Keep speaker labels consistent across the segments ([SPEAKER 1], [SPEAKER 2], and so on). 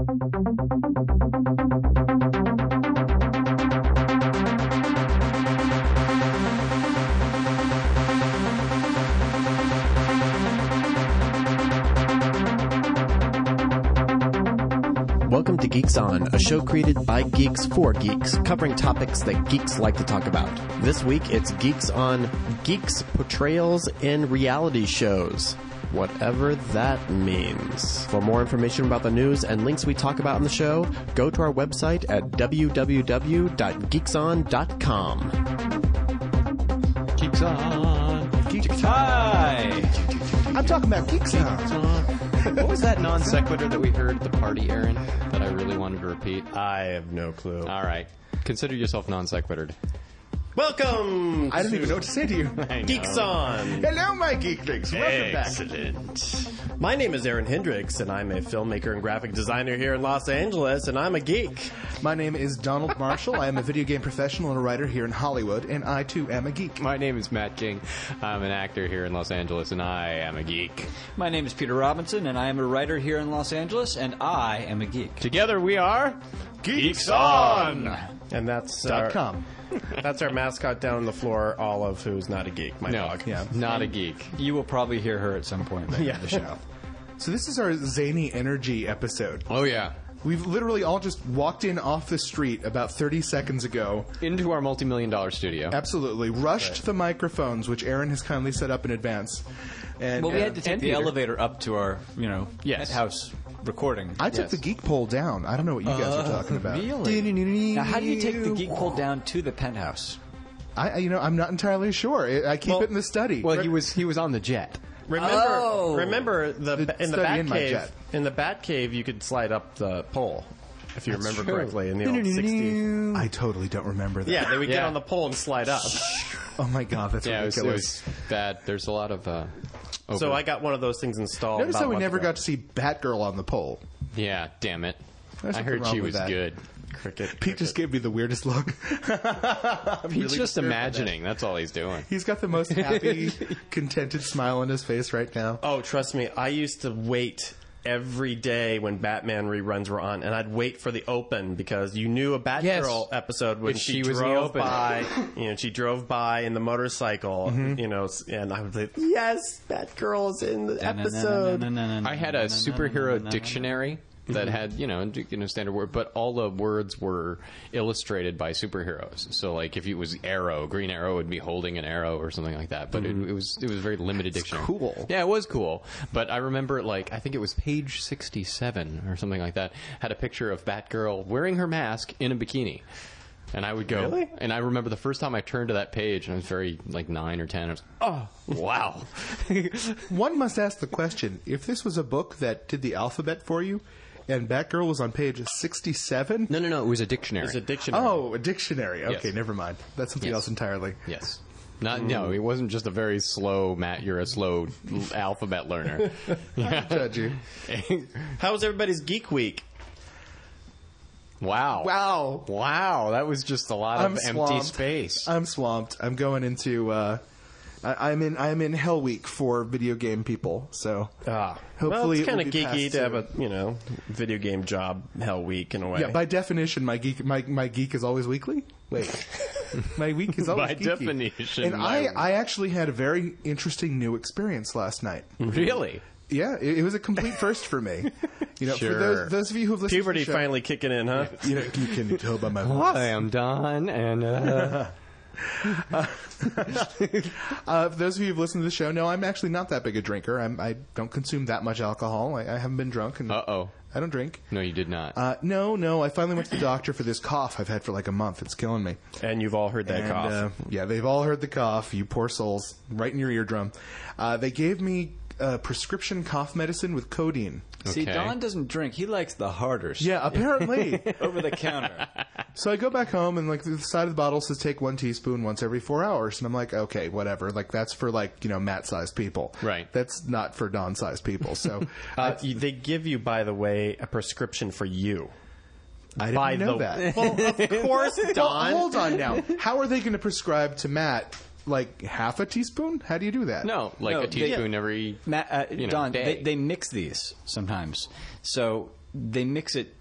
[SPEAKER 1] Welcome to Geeks On, a show created by geeks for geeks, covering topics that geeks like to talk about. This week, it's Geeks on geeks' portrayals in reality shows, whatever that means. For more information about the news and links we talk about in the show, go to our website at www.geekson.com.
[SPEAKER 2] Geeks On.
[SPEAKER 3] Geeks.
[SPEAKER 2] Hi.
[SPEAKER 3] I'm talking about Geeks On.
[SPEAKER 2] What was that non sequitur that we heard at the party, Aaron, that I really wanted to repeat?
[SPEAKER 1] I have no clue.
[SPEAKER 2] All right. Consider yourself non sequitured.
[SPEAKER 1] Welcome
[SPEAKER 3] I don't even know what to say to you.
[SPEAKER 1] Geeks On.
[SPEAKER 3] Hello, my geeklings. Welcome back.
[SPEAKER 1] Excellent. My name is Aaron Hendricks, and I'm a filmmaker and graphic designer here in Los Angeles, and I'm a geek.
[SPEAKER 3] My name is Donald Marshall. I am a video game professional and a writer here in Hollywood, and I, too, am a geek.
[SPEAKER 2] My name is Matt King. I'm an actor here in Los Angeles, and I am a geek.
[SPEAKER 4] My name is Peter Robinson, and I am a writer here in Los Angeles, and I am a geek.
[SPEAKER 2] Together we are Geeks On!
[SPEAKER 1] And that's
[SPEAKER 3] .com.
[SPEAKER 1] That's our mascot down on the floor, Olive, who's not a geek, my dog.
[SPEAKER 3] Yeah.
[SPEAKER 2] Not a geek.
[SPEAKER 4] You will probably hear her at some point later in the show.
[SPEAKER 3] So this is our zany energy episode.
[SPEAKER 2] Oh, yeah.
[SPEAKER 3] We've literally all just walked in off the street about 30 seconds ago.
[SPEAKER 2] Into our multi-million-dollar studio.
[SPEAKER 3] Absolutely. Rushed the microphones, which Aaron has kindly set up in advance. And,
[SPEAKER 4] Well, we had to take the
[SPEAKER 2] Peter.
[SPEAKER 4] elevator up to our,
[SPEAKER 2] Yes.
[SPEAKER 4] penthouse recording.
[SPEAKER 3] I took the geek pole down. I don't know what you guys are talking about.
[SPEAKER 2] Really?
[SPEAKER 4] Now, how do you take the geek pole down to the penthouse?
[SPEAKER 3] I'm not entirely sure. I keep it in the study.
[SPEAKER 2] Well, he was on the jet.
[SPEAKER 1] Remember in the
[SPEAKER 3] study in my
[SPEAKER 1] Batcave.
[SPEAKER 3] jet.
[SPEAKER 1] In the Batcave, you could slide up the pole, if you remember correctly, in the old 60s.
[SPEAKER 3] I totally don't remember that.
[SPEAKER 1] Yeah, they would get
[SPEAKER 2] Yeah.
[SPEAKER 1] on the pole and slide up.
[SPEAKER 3] Oh my god, that's
[SPEAKER 2] Yeah, it
[SPEAKER 3] ridiculous.
[SPEAKER 2] was bad. There's a lot of...
[SPEAKER 1] So I got one of those things installed.
[SPEAKER 3] Notice
[SPEAKER 1] about
[SPEAKER 3] how we
[SPEAKER 1] a month
[SPEAKER 3] never
[SPEAKER 1] ago.
[SPEAKER 3] got to see Batgirl on the pole.
[SPEAKER 2] Yeah, damn it.
[SPEAKER 3] There's
[SPEAKER 2] I
[SPEAKER 3] nothing
[SPEAKER 2] heard
[SPEAKER 3] wrong
[SPEAKER 2] she
[SPEAKER 3] with
[SPEAKER 2] was
[SPEAKER 3] that.
[SPEAKER 2] good.
[SPEAKER 1] Cricket.
[SPEAKER 3] Pete just gave me the weirdest look.
[SPEAKER 2] He's just imagining. That's all he's doing.
[SPEAKER 3] He's got the most happy, contented smile on his face right now.
[SPEAKER 1] Oh, trust me, I used to wait every day when Batman reruns were on, and I'd wait for the open because you knew a Batgirl
[SPEAKER 2] Yes.
[SPEAKER 1] episode when
[SPEAKER 2] If
[SPEAKER 1] she
[SPEAKER 2] she was in the
[SPEAKER 1] drove
[SPEAKER 2] open.
[SPEAKER 1] by. She drove by in the motorcycle. And I would say, "Yes, Batgirl's in the episode."
[SPEAKER 2] I had a superhero dictionary that had, standard word, but all the words were illustrated by superheroes. So, like, if it was Arrow, Green Arrow would be holding an arrow or something like that. But it was a very limited dictionary.
[SPEAKER 3] cool.
[SPEAKER 2] Yeah, it was cool. But I remember, I think it was page 67 or something like that, had a picture of Batgirl wearing her mask in a bikini. And I would go,
[SPEAKER 1] Really?
[SPEAKER 2] and I remember the first time I turned to that page, and I was very, 9 or 10, I was, oh, wow.
[SPEAKER 3] One must ask the question, if this was a book that did the alphabet for you, and Batgirl was on page 67?
[SPEAKER 2] No, it was a dictionary.
[SPEAKER 1] It's a dictionary.
[SPEAKER 3] Oh, a dictionary. Okay,
[SPEAKER 2] Yes.
[SPEAKER 3] never mind. That's something
[SPEAKER 2] Yes.
[SPEAKER 3] else entirely.
[SPEAKER 2] Yes. No, it wasn't just a very slow, Matt, you're a slow alphabet learner.
[SPEAKER 3] Judge you.
[SPEAKER 1] How was everybody's Geek Week?
[SPEAKER 2] Wow. Wow, that was just a lot of empty
[SPEAKER 3] swamped.
[SPEAKER 2] space.
[SPEAKER 3] I'm swamped. I'm going into... I'm in Hell Week for video game people, so
[SPEAKER 1] Well,
[SPEAKER 3] hopefully
[SPEAKER 1] it's
[SPEAKER 3] it will
[SPEAKER 1] kind of
[SPEAKER 3] be
[SPEAKER 1] geeky
[SPEAKER 3] passed
[SPEAKER 1] to have
[SPEAKER 3] soon.
[SPEAKER 1] a video game job hell week in a way.
[SPEAKER 3] Yeah, by definition, my geek is always weekly. Wait, my week is always
[SPEAKER 2] By
[SPEAKER 3] geeky.
[SPEAKER 2] definition,
[SPEAKER 3] And
[SPEAKER 2] my-
[SPEAKER 3] I actually had a very interesting new experience last night.
[SPEAKER 2] Really?
[SPEAKER 3] Yeah, it was a complete first for me.
[SPEAKER 2] Sure.
[SPEAKER 3] For those of you who have listened
[SPEAKER 1] Puberty
[SPEAKER 3] to the show,
[SPEAKER 1] finally kicking in, huh?
[SPEAKER 3] you can tell by my voice.
[SPEAKER 2] Hi, I'm Don, and
[SPEAKER 3] For those of you who've listened to the show, no, I'm actually not that big a drinker. I don't consume that much alcohol. I haven't been drunk, and
[SPEAKER 2] Uh-oh.
[SPEAKER 3] I don't drink.
[SPEAKER 2] No, you did not.
[SPEAKER 3] No, I finally went to the doctor for this cough I've had for like a month. It's killing me.
[SPEAKER 1] And you've all heard that
[SPEAKER 3] And,
[SPEAKER 1] cough.
[SPEAKER 3] yeah, they've all heard the cough, you poor souls, right in your eardrum. They gave me prescription cough medicine with codeine.
[SPEAKER 4] See,
[SPEAKER 2] Okay.
[SPEAKER 4] Don doesn't drink. He likes the harder stuff.
[SPEAKER 3] Yeah, apparently.
[SPEAKER 4] Over the counter.
[SPEAKER 3] So I go back home and the side of the bottle says take 1 teaspoon once every 4 hours. And I'm like, okay, whatever. That's for Matt-sized people.
[SPEAKER 2] Right.
[SPEAKER 3] That's not for Don-sized people. So
[SPEAKER 1] They give you, by the way, a prescription for you.
[SPEAKER 3] I
[SPEAKER 1] By
[SPEAKER 3] didn't know
[SPEAKER 1] the
[SPEAKER 3] that.
[SPEAKER 1] Well, of course,
[SPEAKER 3] Well,
[SPEAKER 1] Don.
[SPEAKER 3] hold on now. How are they going to prescribe to Matt half a teaspoon? How do you do that?
[SPEAKER 2] No,
[SPEAKER 4] No,
[SPEAKER 2] a teaspoon every...
[SPEAKER 4] Don,
[SPEAKER 2] day.
[SPEAKER 4] they mix these sometimes. So they mix it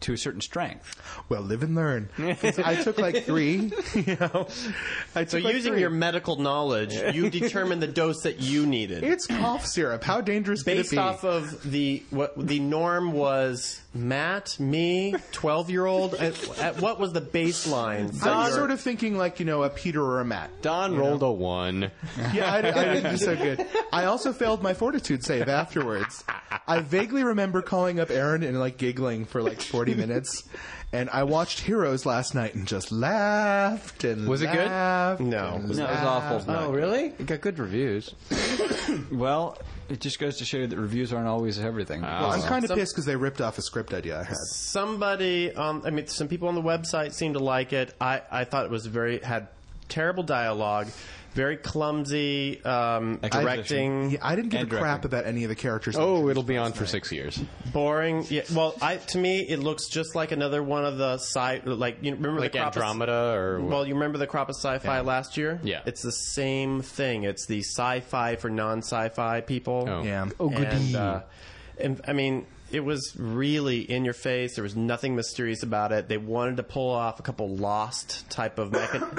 [SPEAKER 4] to a certain strength.
[SPEAKER 3] Well, live and learn. 'Cause I took like 3, you know.
[SPEAKER 1] So using your medical knowledge, you determined the dose that you needed.
[SPEAKER 3] It's cough syrup. How dangerous could it
[SPEAKER 1] Based
[SPEAKER 3] be?
[SPEAKER 1] off of what the norm was, Matt, me, 12-year-old. At what was the baseline?
[SPEAKER 3] I'm sort of thinking like, you know, a Peter or a Matt.
[SPEAKER 2] Don rolled a 1.
[SPEAKER 3] Yeah, I didn't do so good. I also failed my fortitude save afterwards. I vaguely remember calling up Aaron and like giggling for like 40 minutes. And I watched Heroes last night and just laughed and
[SPEAKER 2] Was it good?
[SPEAKER 3] laughed.
[SPEAKER 1] No.
[SPEAKER 3] and
[SPEAKER 4] No, it was
[SPEAKER 3] laughed.
[SPEAKER 4] awful.
[SPEAKER 2] Oh, really? It got good reviews.
[SPEAKER 4] Well, it just goes to show you that reviews aren't always everything.
[SPEAKER 3] Well, I'm kind of
[SPEAKER 1] Some-
[SPEAKER 3] pissed because they ripped off a script idea I had.
[SPEAKER 1] Somebody, some people on the website seemed to like it. I thought it was had terrible dialogue, very clumsy directing,
[SPEAKER 3] Yeah, I didn't give a
[SPEAKER 4] And
[SPEAKER 3] crap
[SPEAKER 4] directing.
[SPEAKER 3] about any of the characters.
[SPEAKER 2] Oh, it'll be on for 6 years.
[SPEAKER 1] boring. Yeah, well, to me, it looks just like another one of the you remember
[SPEAKER 2] Like
[SPEAKER 1] the crop of-
[SPEAKER 2] Andromeda or...
[SPEAKER 1] Well, you remember the crop of sci-fi last year?
[SPEAKER 2] Yeah.
[SPEAKER 1] It's the same thing. It's the sci-fi for non-sci-fi people.
[SPEAKER 2] Oh.
[SPEAKER 3] Yeah.
[SPEAKER 1] And I mean, it was really in your face. There was nothing mysterious about it. They wanted to pull off a couple Lost type of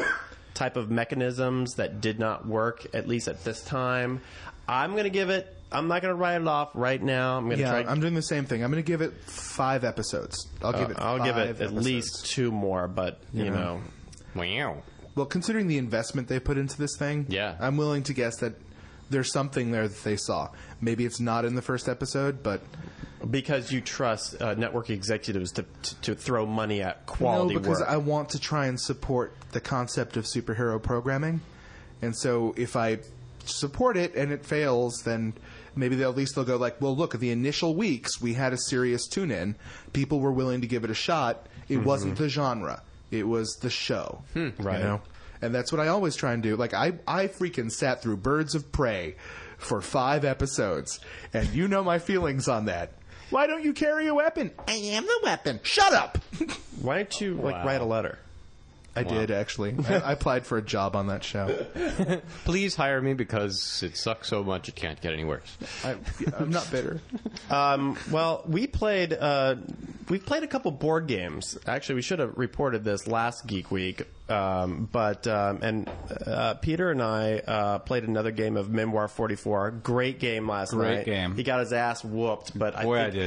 [SPEAKER 1] mechanisms that did not work, at least at this time. I'm going to give it. I'm not going to write it off right now. I'm going to
[SPEAKER 3] Yeah,
[SPEAKER 1] try.
[SPEAKER 3] I'm doing the same thing. I'm going to give it 5 episodes. I'll give it.
[SPEAKER 1] I'll give
[SPEAKER 3] 5
[SPEAKER 1] it at
[SPEAKER 3] episodes.
[SPEAKER 1] least 2 more, but you know.
[SPEAKER 2] Wow.
[SPEAKER 3] Well, considering the investment they put into this thing,
[SPEAKER 2] Yeah.
[SPEAKER 3] I'm willing to guess that there's something there that they saw. Maybe it's not in the first episode, but
[SPEAKER 1] Because you trust network executives to throw money at quality
[SPEAKER 3] no, because
[SPEAKER 1] work.
[SPEAKER 3] I want to try and support the concept of superhero programming. And so if I support it and it fails, then maybe at least they'll go like, well, look, the initial weeks we had a serious tune-in. People were willing to give it a shot. It wasn't the genre. It was the show.
[SPEAKER 1] Right.
[SPEAKER 3] You know? And that's what I always try and do. Like, I freaking sat through Birds of Prey for 5 episodes. And you know my feelings on that. Why don't you carry a weapon? I am the weapon. Shut up!
[SPEAKER 1] Why don't you write a letter?
[SPEAKER 3] I did, actually. I applied for a job on that show.
[SPEAKER 2] Please hire me because it sucks so much it can't get any worse.
[SPEAKER 3] I'm not bitter.
[SPEAKER 1] Well, we've played a couple board games. Actually, we should have reported this last Geek Week. But Peter and I played another game of Memoir 44. Great game last night.
[SPEAKER 4] Great game.
[SPEAKER 1] He got his ass whooped, but
[SPEAKER 4] I did.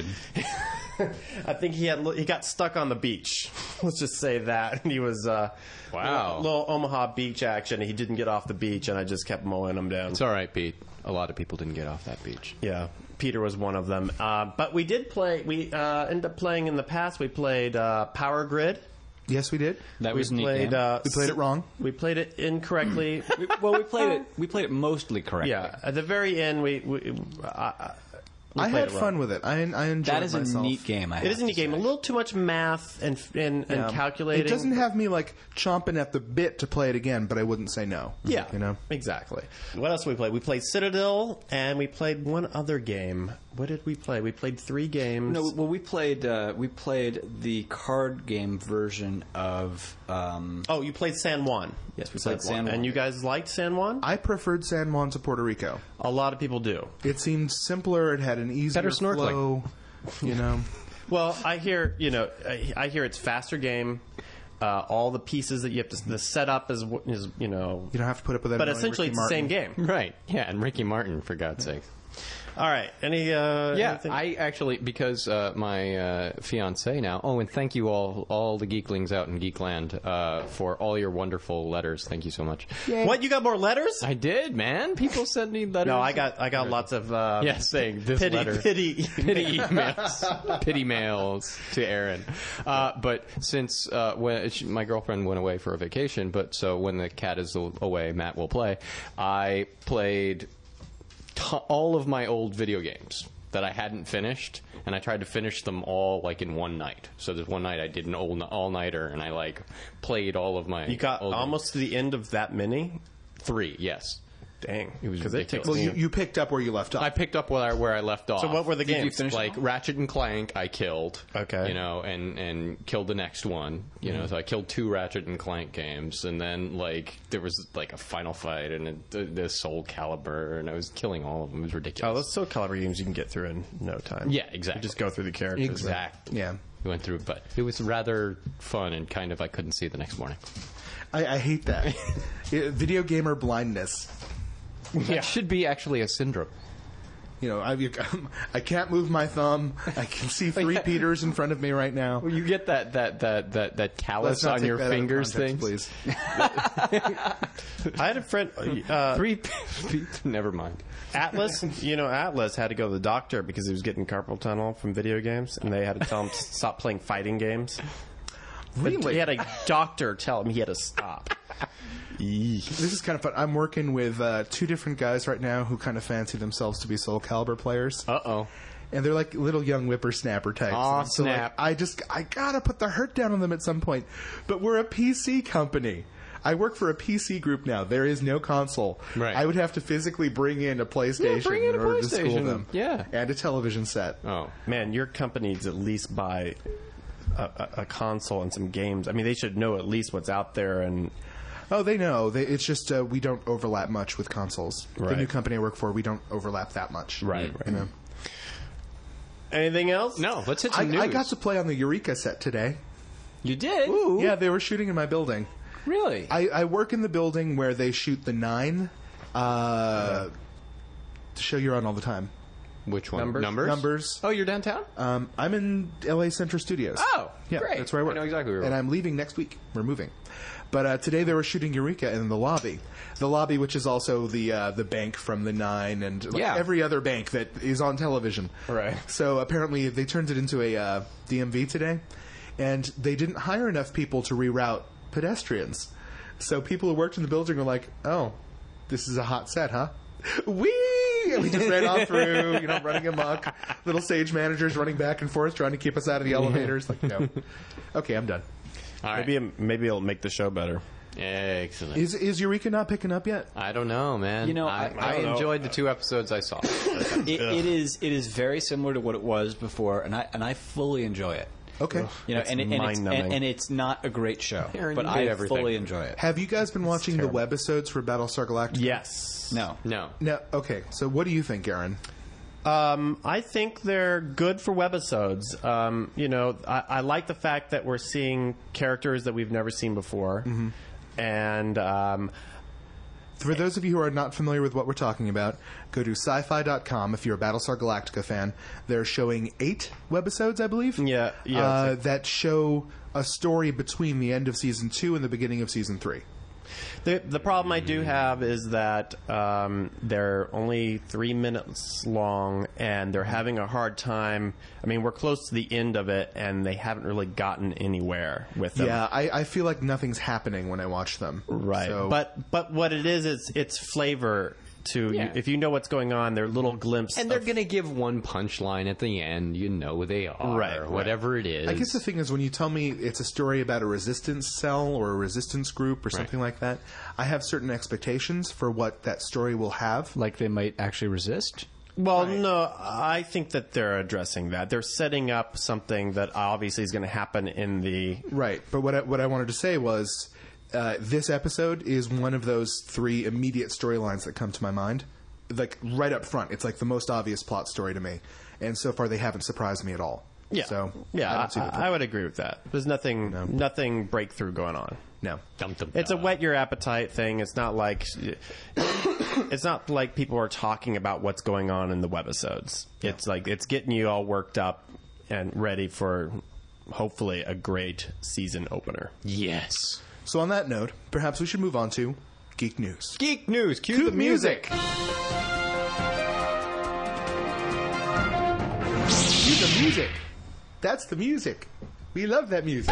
[SPEAKER 1] I think he got stuck on the beach. Let's just say that. And he was
[SPEAKER 2] Wow.
[SPEAKER 1] little Omaha beach action. He didn't get off the beach, and I just kept mowing him down.
[SPEAKER 2] It's all right, Pete. A lot of people didn't get off that beach.
[SPEAKER 1] Yeah, Peter was one of them. But we did play. We ended up playing in the past. We played Power Grid.
[SPEAKER 3] Yes, we did.
[SPEAKER 4] That was
[SPEAKER 1] we
[SPEAKER 4] neat.
[SPEAKER 1] played.
[SPEAKER 4] Game.
[SPEAKER 3] We played it wrong.
[SPEAKER 1] We played it incorrectly.
[SPEAKER 4] We played it mostly correctly.
[SPEAKER 1] Yeah, at the very end, we
[SPEAKER 3] I
[SPEAKER 1] played
[SPEAKER 3] had
[SPEAKER 1] it wrong.
[SPEAKER 3] fun with it. I enjoyed
[SPEAKER 4] That is a
[SPEAKER 3] myself.
[SPEAKER 4] neat game.
[SPEAKER 1] It is a neat game. A little too much math and calculating.
[SPEAKER 3] It doesn't have me like chomping at the bit to play it again, but I wouldn't say no.
[SPEAKER 1] Yeah,
[SPEAKER 3] you know.
[SPEAKER 1] exactly. What else did we play? We played Citadel, and we played one other game. What did we play? We played 3 games.
[SPEAKER 4] No, well, we played the card game version of.
[SPEAKER 1] Oh, you played San Juan. Yes, we
[SPEAKER 4] Played
[SPEAKER 1] played
[SPEAKER 4] San Juan.
[SPEAKER 1] And you guys liked San Juan?
[SPEAKER 3] I preferred San Juan to Puerto Rico.
[SPEAKER 1] A lot of people do.
[SPEAKER 3] It seemed simpler. It had an easier
[SPEAKER 2] Better snorkeling.
[SPEAKER 3] flow. You know.
[SPEAKER 1] Well, I hear I hear it's faster game. All the pieces that you have to the setup is
[SPEAKER 3] You don't have to put up with that.
[SPEAKER 1] but
[SPEAKER 3] annoying
[SPEAKER 1] essentially
[SPEAKER 3] Ricky
[SPEAKER 1] it's the same
[SPEAKER 3] Martin.
[SPEAKER 1] game.
[SPEAKER 2] Right. Yeah, and Ricky Martin, for God's sake.
[SPEAKER 1] All right. Any?
[SPEAKER 2] Yeah,
[SPEAKER 1] anything?
[SPEAKER 2] I actually, because my fiance now. Oh, and thank you all the geeklings out in Geekland for all your wonderful letters. Thank you so much.
[SPEAKER 1] What? You got more letters?
[SPEAKER 2] I did, man. People sent me letters.
[SPEAKER 1] No, I got lots of
[SPEAKER 2] saying this
[SPEAKER 1] pity
[SPEAKER 2] letter.
[SPEAKER 1] pity.
[SPEAKER 2] Pity mails to Aaron. But since my girlfriend went away for a vacation, so when the cat is away, Matt will play. I played all of my old video games that I hadn't finished, and I tried to finish them all like in one night. So there's one night I did an all-nighter, and I played all of my.
[SPEAKER 1] You got
[SPEAKER 2] old
[SPEAKER 1] almost to the end of that many.
[SPEAKER 2] 3, yes.
[SPEAKER 1] Dang,
[SPEAKER 2] It was
[SPEAKER 1] because it takes.
[SPEAKER 3] Well, you picked up where you left off.
[SPEAKER 2] I picked up where I left off.
[SPEAKER 1] So what were the
[SPEAKER 4] Did you
[SPEAKER 1] games?
[SPEAKER 4] finish
[SPEAKER 2] Like Ratchet and Clank, I killed.
[SPEAKER 1] Okay.
[SPEAKER 2] And killed the next one. So I killed 2 Ratchet and Clank games, and then there was a final fight and the Soul Calibur, and I was killing all of them. It was ridiculous.
[SPEAKER 1] Oh, those Soul Calibur games you can get through in no time.
[SPEAKER 2] Yeah, exactly.
[SPEAKER 1] You just go through the characters.
[SPEAKER 2] Exactly.
[SPEAKER 3] yeah.
[SPEAKER 2] we went through, but it was rather fun and kind of I couldn't see the next morning.
[SPEAKER 3] I hate that. Video gamer blindness.
[SPEAKER 2] That should be actually a syndrome.
[SPEAKER 3] You know, I can't move my thumb. I can see 3 Peters in front of me right now.
[SPEAKER 2] Well, you get that callus on your fingers thing,
[SPEAKER 3] please.
[SPEAKER 5] I had a friend.
[SPEAKER 2] 3 never mind.
[SPEAKER 5] Atlas, Atlas had to go to the doctor because he was getting carpal tunnel from video games, and they had to tell him to stop playing fighting games.
[SPEAKER 3] Really?
[SPEAKER 5] But he had a doctor tell him he had to stop.
[SPEAKER 3] This is kind of fun. I'm working with 2 different guys right now who kind of fancy themselves to be Soul Calibur players.
[SPEAKER 2] Uh-oh.
[SPEAKER 3] And they're like little young whippersnapper types.
[SPEAKER 2] Aw,
[SPEAKER 3] And so,
[SPEAKER 2] snap.
[SPEAKER 3] I gotta put the hurt down on them at some point. But we're a PC company. I work for a PC group now. There is no console.
[SPEAKER 2] Right.
[SPEAKER 3] I would have to physically bring in a PlayStation
[SPEAKER 2] bring in
[SPEAKER 3] in
[SPEAKER 2] a
[SPEAKER 3] order to school
[SPEAKER 2] PlayStation.
[SPEAKER 3] them.
[SPEAKER 2] Yeah.
[SPEAKER 3] And a television set.
[SPEAKER 2] Oh.
[SPEAKER 5] Man, your company needs at least buy a console and some games. I mean, they should know at least what's out there. And
[SPEAKER 3] Oh, they know. It's just we don't overlap much with consoles. The
[SPEAKER 5] Right.
[SPEAKER 3] new company I work for, we don't overlap that much.
[SPEAKER 5] Right.
[SPEAKER 3] You know?
[SPEAKER 5] Anything else?
[SPEAKER 2] No, let's hit some news.
[SPEAKER 3] I got to play on the Eureka set today.
[SPEAKER 4] You did?
[SPEAKER 3] Yeah, they were shooting in my building.
[SPEAKER 4] Really?
[SPEAKER 3] I work in the building where they shoot the 9. The show you're on all the time.
[SPEAKER 2] Which one?
[SPEAKER 5] Numbers?
[SPEAKER 3] Numbers.
[SPEAKER 2] Oh, you're downtown?
[SPEAKER 3] I'm in LA Central Studios.
[SPEAKER 2] Oh,
[SPEAKER 3] yeah,
[SPEAKER 2] great.
[SPEAKER 3] that's where I work.
[SPEAKER 2] I know exactly where you
[SPEAKER 3] And
[SPEAKER 2] are.
[SPEAKER 3] I'm leaving next week. We're moving. But today they were shooting Eureka in the lobby. The lobby, which is also the bank from the 9 and
[SPEAKER 2] Yeah.
[SPEAKER 3] every other bank that is on television.
[SPEAKER 5] Right.
[SPEAKER 3] So apparently they turned it into a DMV today, and they didn't hire enough people to reroute pedestrians. So people who worked in the building were like, "Oh, this is a hot set, huh?" Whee! And we just ran on through, running amok. Little stage managers running back and forth, trying to keep us out of the elevators. Like, no. Okay, I'm done.
[SPEAKER 2] All right.
[SPEAKER 5] Maybe it'll make the show better.
[SPEAKER 2] Excellent.
[SPEAKER 3] Is Eureka not picking up yet?
[SPEAKER 2] I don't know, man.
[SPEAKER 4] You know,
[SPEAKER 2] I
[SPEAKER 5] I don't know.
[SPEAKER 2] enjoyed the 2 episodes I saw.
[SPEAKER 4] It is very similar to what it was before, and I fully enjoy it.
[SPEAKER 3] Okay.
[SPEAKER 5] It's
[SPEAKER 4] And
[SPEAKER 5] mind-numbing.
[SPEAKER 4] it's not a great show,
[SPEAKER 2] Aaron,
[SPEAKER 4] but
[SPEAKER 2] you
[SPEAKER 4] I
[SPEAKER 2] hate everything.
[SPEAKER 4] fully enjoy it.
[SPEAKER 3] Have you guys been watching the
[SPEAKER 5] terrible.
[SPEAKER 3] webisodes for Battlestar Galactica?
[SPEAKER 5] Yes.
[SPEAKER 4] No.
[SPEAKER 2] No.
[SPEAKER 3] No. Okay. So what do you think, Aaron?
[SPEAKER 5] I think they're good for webisodes. I like the fact that we're seeing characters that we've never seen before.
[SPEAKER 3] Mm-hmm.
[SPEAKER 5] And
[SPEAKER 3] For those of you who are not familiar with what we're talking about, go to sci-fi.com if you're a Battlestar Galactica fan. They're showing 8 webisodes, I believe.
[SPEAKER 5] Yeah.
[SPEAKER 3] That show a story between the end of season 2 and the beginning of season 3.
[SPEAKER 5] The problem I do have is that they're only 3 minutes long, and they're having a hard time. I mean, we're close to the end of it, and they haven't really gotten anywhere with them.
[SPEAKER 3] Yeah, I feel like nothing's happening when I watch them.
[SPEAKER 5] Right.
[SPEAKER 3] So,
[SPEAKER 5] But what it is it's flavor to
[SPEAKER 2] Yeah.
[SPEAKER 5] if you know what's going on. They're little glimpses.
[SPEAKER 2] And they're going to give one punchline at the end. You know they are.
[SPEAKER 5] Right, right.
[SPEAKER 2] Whatever it is.
[SPEAKER 3] I guess the thing is, when you tell me it's a story about a resistance cell or a resistance group or something like that, I have certain expectations for what that story will have.
[SPEAKER 4] Like they might actually resist?
[SPEAKER 5] Well, no, I think that they're addressing that. They're setting up something that obviously is going to happen in the.
[SPEAKER 3] Right, but what I wanted to say was this episode is one of those 3 immediate storylines that come to my mind. Like, right up front, it's like the most obvious plot story to me. And so far, they haven't surprised me at all.
[SPEAKER 5] Yeah,
[SPEAKER 3] So,
[SPEAKER 5] yeah,
[SPEAKER 3] I don't see the
[SPEAKER 5] I would agree with that. There's nothing breakthrough going on.
[SPEAKER 3] No.
[SPEAKER 5] It's a whet your appetite thing. It's not like people are talking about what's going on in the webisodes. It's like it's getting you all worked up and ready for hopefully a great season opener.
[SPEAKER 2] Yes.
[SPEAKER 3] So on that note, perhaps we should move on to Geek News.
[SPEAKER 2] Geek news. Cue the music.
[SPEAKER 3] Cue the music. That's the music. We love that music.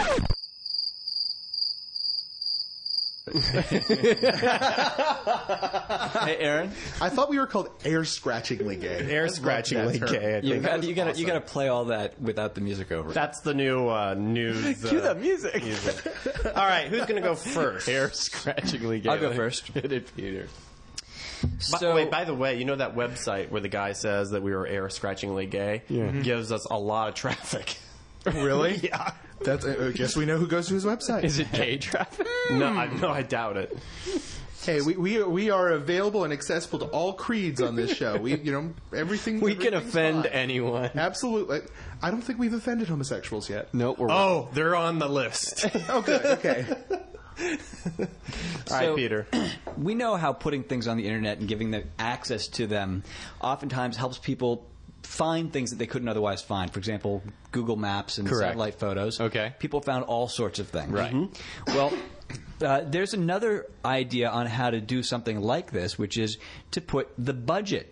[SPEAKER 4] Hey, Aaron,
[SPEAKER 3] I thought we were called air scratchingly gay.
[SPEAKER 5] Air
[SPEAKER 3] I love
[SPEAKER 5] scratchingly
[SPEAKER 3] that term.
[SPEAKER 5] gay. I think.
[SPEAKER 4] you got to play all that without the music over it.
[SPEAKER 5] That's the new news.
[SPEAKER 2] Cue the music.
[SPEAKER 5] All right, who's going to go first?
[SPEAKER 2] Hair scratchingly gay.
[SPEAKER 4] I'll go first.
[SPEAKER 2] Hit it, Peter.
[SPEAKER 5] By the way, you know that website where the guy says that we were air scratchingly gay gives us a lot of traffic.
[SPEAKER 3] Really?
[SPEAKER 5] Yeah.
[SPEAKER 3] That's. I guess we know who goes to his website.
[SPEAKER 2] Is it gay traffic?
[SPEAKER 5] No, I doubt it.
[SPEAKER 3] Hey, we are available and accessible to all creeds on this show. Everything.
[SPEAKER 2] We can
[SPEAKER 3] everything's
[SPEAKER 2] offend
[SPEAKER 3] fine.
[SPEAKER 2] anyone.
[SPEAKER 3] Absolutely. I don't think we've offended homosexuals yet.
[SPEAKER 2] No, we're
[SPEAKER 5] Oh, they're on the list.
[SPEAKER 3] Oh, good. Okay.
[SPEAKER 5] All right, Peter.
[SPEAKER 4] We know how putting things on the internet and giving them access to them oftentimes helps people find things that they couldn't otherwise find. For example, Google Maps and
[SPEAKER 2] Correct.
[SPEAKER 4] satellite photos.
[SPEAKER 2] Okay.
[SPEAKER 4] People found all sorts of things.
[SPEAKER 2] Right.
[SPEAKER 4] Well, there's another idea on how to do something like this, which is to put the budget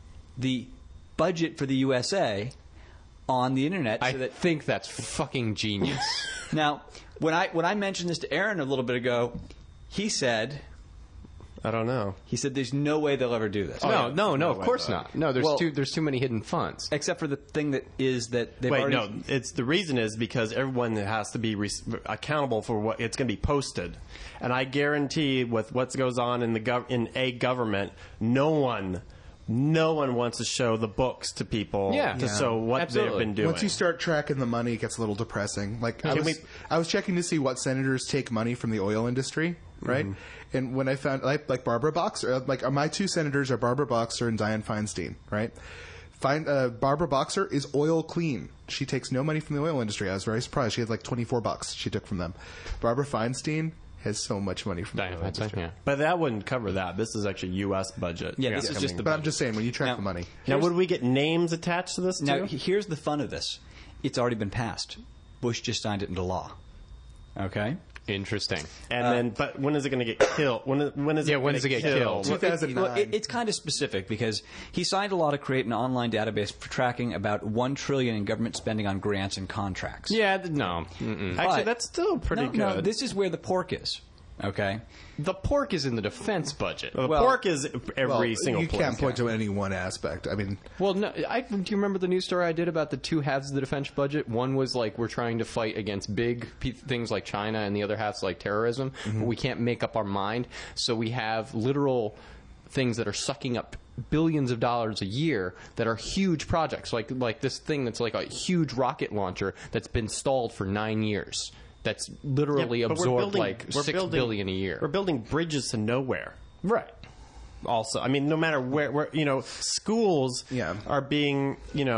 [SPEAKER 4] for the USA on the internet.
[SPEAKER 2] I
[SPEAKER 4] So that
[SPEAKER 2] think that's fucking genius.
[SPEAKER 4] now, when I mentioned this to Aaron a little bit ago, he said
[SPEAKER 5] I don't know.
[SPEAKER 4] there's no way they'll ever do this.
[SPEAKER 2] No, of course not. No, there's
[SPEAKER 4] Well-
[SPEAKER 2] too many hidden funds.
[SPEAKER 4] Except for the thing that they've
[SPEAKER 5] Wait,
[SPEAKER 4] already...
[SPEAKER 5] no. It's the reason is because everyone has to be accountable for what it's going to be posted, and I guarantee with what goes on in in a government, no one wants to show the books to people to show what
[SPEAKER 2] Absolutely.
[SPEAKER 5] they've been doing.
[SPEAKER 3] Once you start tracking the money, it gets a little depressing. Like I was checking to see what senators take money from the oil industry, right? And when I found like Barbara Boxer, my two senators are Barbara Boxer and Dianne Feinstein, right? Barbara Boxer is oil clean. She takes no money from the oil industry. I was very surprised. She had like $24 she took from them. Barbara Feinstein has so much money from the oil industry.
[SPEAKER 2] Yeah.
[SPEAKER 5] But that wouldn't cover that. This is actually U.S. budget.
[SPEAKER 4] Yeah, this is just the
[SPEAKER 3] But I'm just saying, when you track
[SPEAKER 4] Now-
[SPEAKER 3] the money,
[SPEAKER 5] Now, would we get names attached to this,
[SPEAKER 4] Now,
[SPEAKER 5] too?
[SPEAKER 4] here's the fun of this. It's already been passed. Bush just signed it into law. Okay?
[SPEAKER 2] Interesting.
[SPEAKER 5] And then, but when is it going to get killed? When is it get killed?
[SPEAKER 3] 2009.
[SPEAKER 4] Well, it's kind of specific because he signed a law to create an online database for tracking about $1 trillion in government spending on grants and contracts.
[SPEAKER 2] Yeah, no. Mm-mm.
[SPEAKER 5] Actually,
[SPEAKER 4] But-
[SPEAKER 5] that's still pretty good.
[SPEAKER 4] No, this is where the pork is. Okay?
[SPEAKER 2] The pork is in the defense budget.
[SPEAKER 5] The
[SPEAKER 4] well-
[SPEAKER 5] pork is every
[SPEAKER 3] Well,
[SPEAKER 5] single
[SPEAKER 3] you
[SPEAKER 5] place.
[SPEAKER 3] can't point to any one aspect. I mean,
[SPEAKER 2] Well, no. Do you remember the news story I did about the two halves of the defense budget? One was like we're trying to fight against big things like China, and the other half's like terrorism. But we can't make up our mind, so we have literal things that are sucking up billions of dollars a year that are huge projects, like this thing that's like a huge rocket launcher that's been stalled for 9 years. That's literally
[SPEAKER 5] Yeah, but we're
[SPEAKER 2] absorbed
[SPEAKER 5] building-
[SPEAKER 2] like
[SPEAKER 5] we're
[SPEAKER 2] $6
[SPEAKER 5] building-
[SPEAKER 2] billion a year.
[SPEAKER 5] We're building bridges to nowhere.
[SPEAKER 2] Right.
[SPEAKER 5] Also, I mean, no matter where schools
[SPEAKER 3] Yeah.
[SPEAKER 5] are being,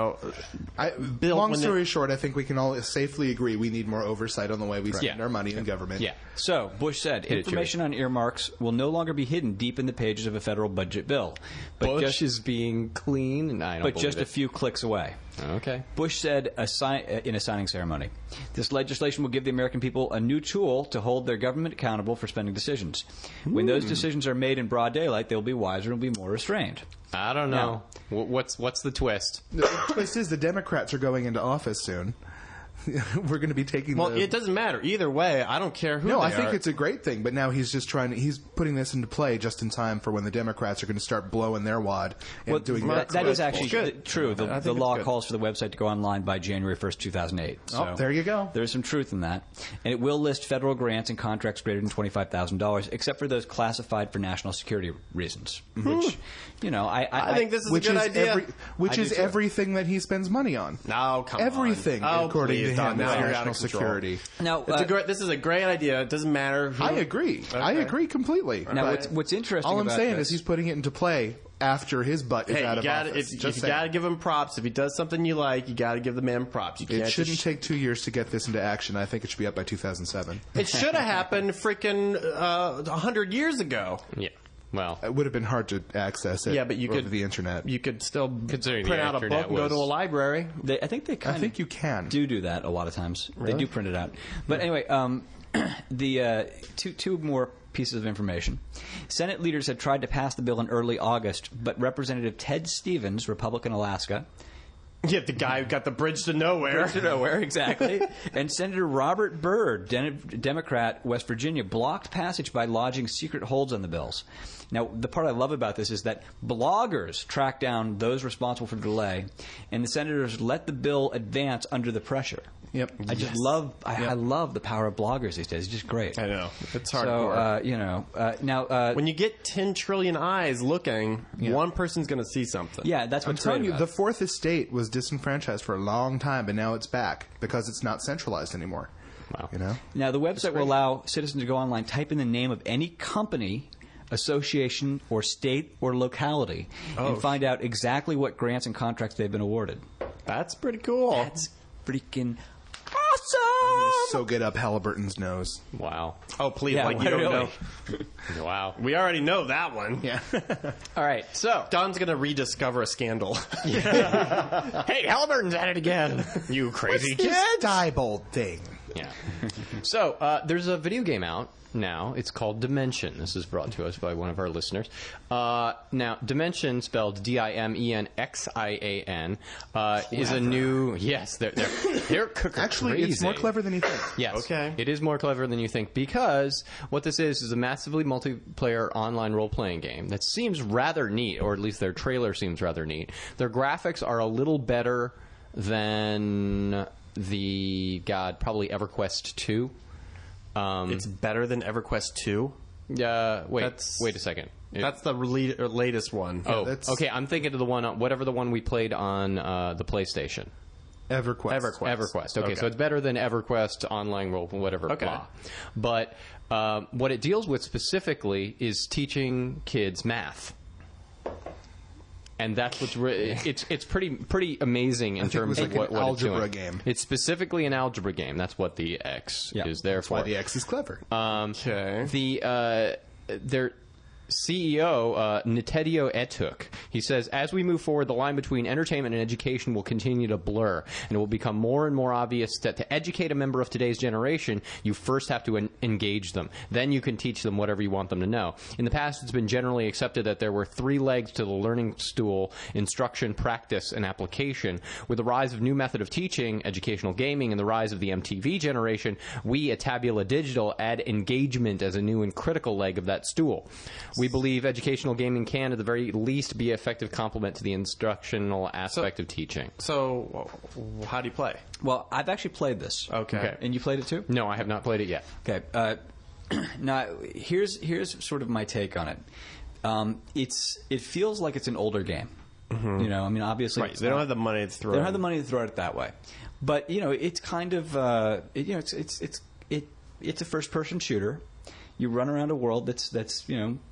[SPEAKER 5] built.
[SPEAKER 3] long
[SPEAKER 5] when they-
[SPEAKER 3] story short, I think we can all safely agree we need more oversight on the way we spend
[SPEAKER 2] Yeah.
[SPEAKER 3] our money in government.
[SPEAKER 2] Yeah.
[SPEAKER 4] So, Bush said,
[SPEAKER 2] Hit it,
[SPEAKER 4] information on earmarks will no longer be hidden deep in the pages of a federal budget bill. But
[SPEAKER 2] Bush
[SPEAKER 4] just,
[SPEAKER 2] is being clean, and I don't
[SPEAKER 4] but
[SPEAKER 2] believe
[SPEAKER 4] just a
[SPEAKER 2] it.
[SPEAKER 4] few clicks away.
[SPEAKER 2] Okay.
[SPEAKER 4] Bush said in a signing ceremony, this legislation will give the American people a new tool to hold their government accountable for spending decisions. When those decisions are made in broad daylight, they will be wiser and will be more restrained.
[SPEAKER 2] I don't know. What's the twist?
[SPEAKER 3] The twist is the Democrats are going into office soon. We're going to be taking.
[SPEAKER 5] Well, it doesn't matter either way. I don't care who.
[SPEAKER 3] No,
[SPEAKER 5] they
[SPEAKER 3] I think
[SPEAKER 5] are.
[SPEAKER 3] it's a great thing, but now he's just he's putting this into play just in time for when the Democrats are going to start blowing their wad and doing
[SPEAKER 4] that is actually
[SPEAKER 5] Good.
[SPEAKER 4] true.
[SPEAKER 5] I
[SPEAKER 4] The
[SPEAKER 5] think it's
[SPEAKER 4] law
[SPEAKER 5] good.
[SPEAKER 4] calls for the website to go online by January 1st, 2008. So
[SPEAKER 3] there you go.
[SPEAKER 4] There is some truth in that. And it will list federal grants and contracts greater than $25,000, except for those classified for national security reasons. Which,
[SPEAKER 5] I think this is a good idea.
[SPEAKER 3] Which
[SPEAKER 5] I
[SPEAKER 3] is
[SPEAKER 5] do too.
[SPEAKER 3] everything that he spends money on.
[SPEAKER 5] No, come on.
[SPEAKER 3] Everything,
[SPEAKER 5] Oh,
[SPEAKER 3] according
[SPEAKER 5] please,
[SPEAKER 3] to
[SPEAKER 5] Don,
[SPEAKER 3] him,
[SPEAKER 5] now
[SPEAKER 3] is
[SPEAKER 5] you're out
[SPEAKER 3] national
[SPEAKER 5] of control.
[SPEAKER 3] security.
[SPEAKER 4] Now,
[SPEAKER 5] This is a great idea. It doesn't matter who.
[SPEAKER 3] I agree. I agree completely.
[SPEAKER 4] now
[SPEAKER 3] But
[SPEAKER 4] what's interesting
[SPEAKER 3] all I'm
[SPEAKER 4] about
[SPEAKER 3] saying
[SPEAKER 4] this,
[SPEAKER 3] is he's putting it into play after his butt is
[SPEAKER 5] Hey,
[SPEAKER 3] out
[SPEAKER 5] you
[SPEAKER 3] of
[SPEAKER 5] got
[SPEAKER 3] office.
[SPEAKER 5] if you got to give him props. If he does something you like, you got to give the man props. You can't
[SPEAKER 3] It shouldn't
[SPEAKER 5] just-
[SPEAKER 3] take 2 years to get this into action. I think it should be up by 2007.
[SPEAKER 5] It should have happened freaking 100 years ago.
[SPEAKER 2] Yeah. Well,
[SPEAKER 3] It would have been hard to access it
[SPEAKER 5] Yeah, but you
[SPEAKER 3] over
[SPEAKER 5] could
[SPEAKER 3] the internet.
[SPEAKER 5] You could still
[SPEAKER 2] Considering
[SPEAKER 5] print
[SPEAKER 2] the
[SPEAKER 5] out a book
[SPEAKER 2] internet
[SPEAKER 5] and go
[SPEAKER 2] was-
[SPEAKER 5] to a library.
[SPEAKER 4] I think they kind
[SPEAKER 3] I think you can.
[SPEAKER 4] do that a lot of times. They do print it out. But anyway, the two more pieces of information. Senate leaders had tried to pass the bill in early August, but Representative Ted Stevens, Republican Alaska,
[SPEAKER 5] Yeah, the guy who got the bridge to nowhere.
[SPEAKER 4] to nowhere, exactly. And Senator Robert Byrd, Democrat, West Virginia, blocked passage by lodging secret holds on the bills. Now, the part I love about this is that bloggers tracked down those responsible for the delay, and the senators let the bill advance under the pressure.
[SPEAKER 3] Yep.
[SPEAKER 4] I just love I love the power of bloggers these days. It's just great.
[SPEAKER 5] I know. It's
[SPEAKER 4] So,
[SPEAKER 5] hardcore.
[SPEAKER 4] now...
[SPEAKER 5] when you get 10 trillion eyes looking, one person's going to see something.
[SPEAKER 4] yeah, that's
[SPEAKER 3] I'm
[SPEAKER 4] what's
[SPEAKER 3] telling
[SPEAKER 4] great
[SPEAKER 3] you,
[SPEAKER 4] about
[SPEAKER 3] the
[SPEAKER 4] it.
[SPEAKER 3] fourth estate was disenfranchised for a long time, but now it's back because it's not centralized anymore.
[SPEAKER 2] Wow.
[SPEAKER 3] You know?
[SPEAKER 4] Now, the website will allow citizens to go online, type in the name of any company association, or state or locality and find out exactly what grants and contracts they've been awarded.
[SPEAKER 5] That's pretty cool.
[SPEAKER 4] That's freaking awesome!
[SPEAKER 3] So get up Halliburton's nose.
[SPEAKER 2] Wow.
[SPEAKER 5] Oh, please,
[SPEAKER 4] Yeah,
[SPEAKER 5] like you don't
[SPEAKER 4] really.
[SPEAKER 5] know.
[SPEAKER 2] Wow.
[SPEAKER 5] We already know that one.
[SPEAKER 3] Yeah.
[SPEAKER 2] All right. So,
[SPEAKER 5] Don's going to rediscover a scandal.
[SPEAKER 2] hey, Halliburton's at it again. You crazy
[SPEAKER 3] This
[SPEAKER 2] kids.
[SPEAKER 3] Diebold thing.
[SPEAKER 2] Yeah. So, there's a video game out now. It's called Dimension. This is brought to us by one of our listeners. Now, Dimension, spelled Dimenxian, is a new... Yes, they're cooker
[SPEAKER 3] Actually,
[SPEAKER 2] crazy.
[SPEAKER 3] it's more clever than you think.
[SPEAKER 2] Yes.
[SPEAKER 5] Okay.
[SPEAKER 2] It is more clever than you think because what this is a massively multiplayer online role-playing game that seems rather neat, or at least their trailer seems rather neat. Their graphics are a little better than probably EverQuest 2.
[SPEAKER 5] It's better than EverQuest 2.
[SPEAKER 2] Wait a second.
[SPEAKER 5] That's the latest one.
[SPEAKER 2] Oh,
[SPEAKER 3] that's-
[SPEAKER 2] okay. I'm thinking of the one, whatever the one we played on the PlayStation.
[SPEAKER 3] EverQuest.
[SPEAKER 2] Okay, so it's better than EverQuest online role, whatever.
[SPEAKER 5] Okay.
[SPEAKER 2] Blah. But what it deals with specifically is teaching kids math. And that's what's it's pretty amazing in terms
[SPEAKER 3] it was
[SPEAKER 2] of
[SPEAKER 3] like
[SPEAKER 2] what
[SPEAKER 3] an
[SPEAKER 2] it's doing.
[SPEAKER 3] algebra game.
[SPEAKER 2] It's specifically an algebra game. That's what the X is there for.
[SPEAKER 3] Why the X is clever.
[SPEAKER 5] Okay.
[SPEAKER 2] Their CEO, Nitedio Etuk, he says, as we move forward, the line between entertainment and education will continue to blur, and it will become more and more obvious that to educate a member of today's generation, you first have to engage them. Then you can teach them whatever you want them to know. In the past, it's been generally accepted that there were three legs to the learning stool: instruction, practice, and application. With the rise of new method of teaching, educational gaming, and the rise of the MTV generation, we at Tabula Digital add engagement as a new and critical leg of that stool. We believe educational gaming can, at the very least, be an effective complement to the instructional aspect of teaching.
[SPEAKER 5] So, how do you play?
[SPEAKER 4] Well, I've actually played this.
[SPEAKER 5] Okay.
[SPEAKER 4] And you played it too?
[SPEAKER 2] No, I have not played it yet.
[SPEAKER 4] Okay. Now, here's sort of my take on it. It feels like it's an older game. You know, I mean, obviously,
[SPEAKER 5] Right. They don't have the money to throw.
[SPEAKER 4] They don't have the money to throw it that way. But you know, it's kind of it's a first-person shooter. You run around a world that's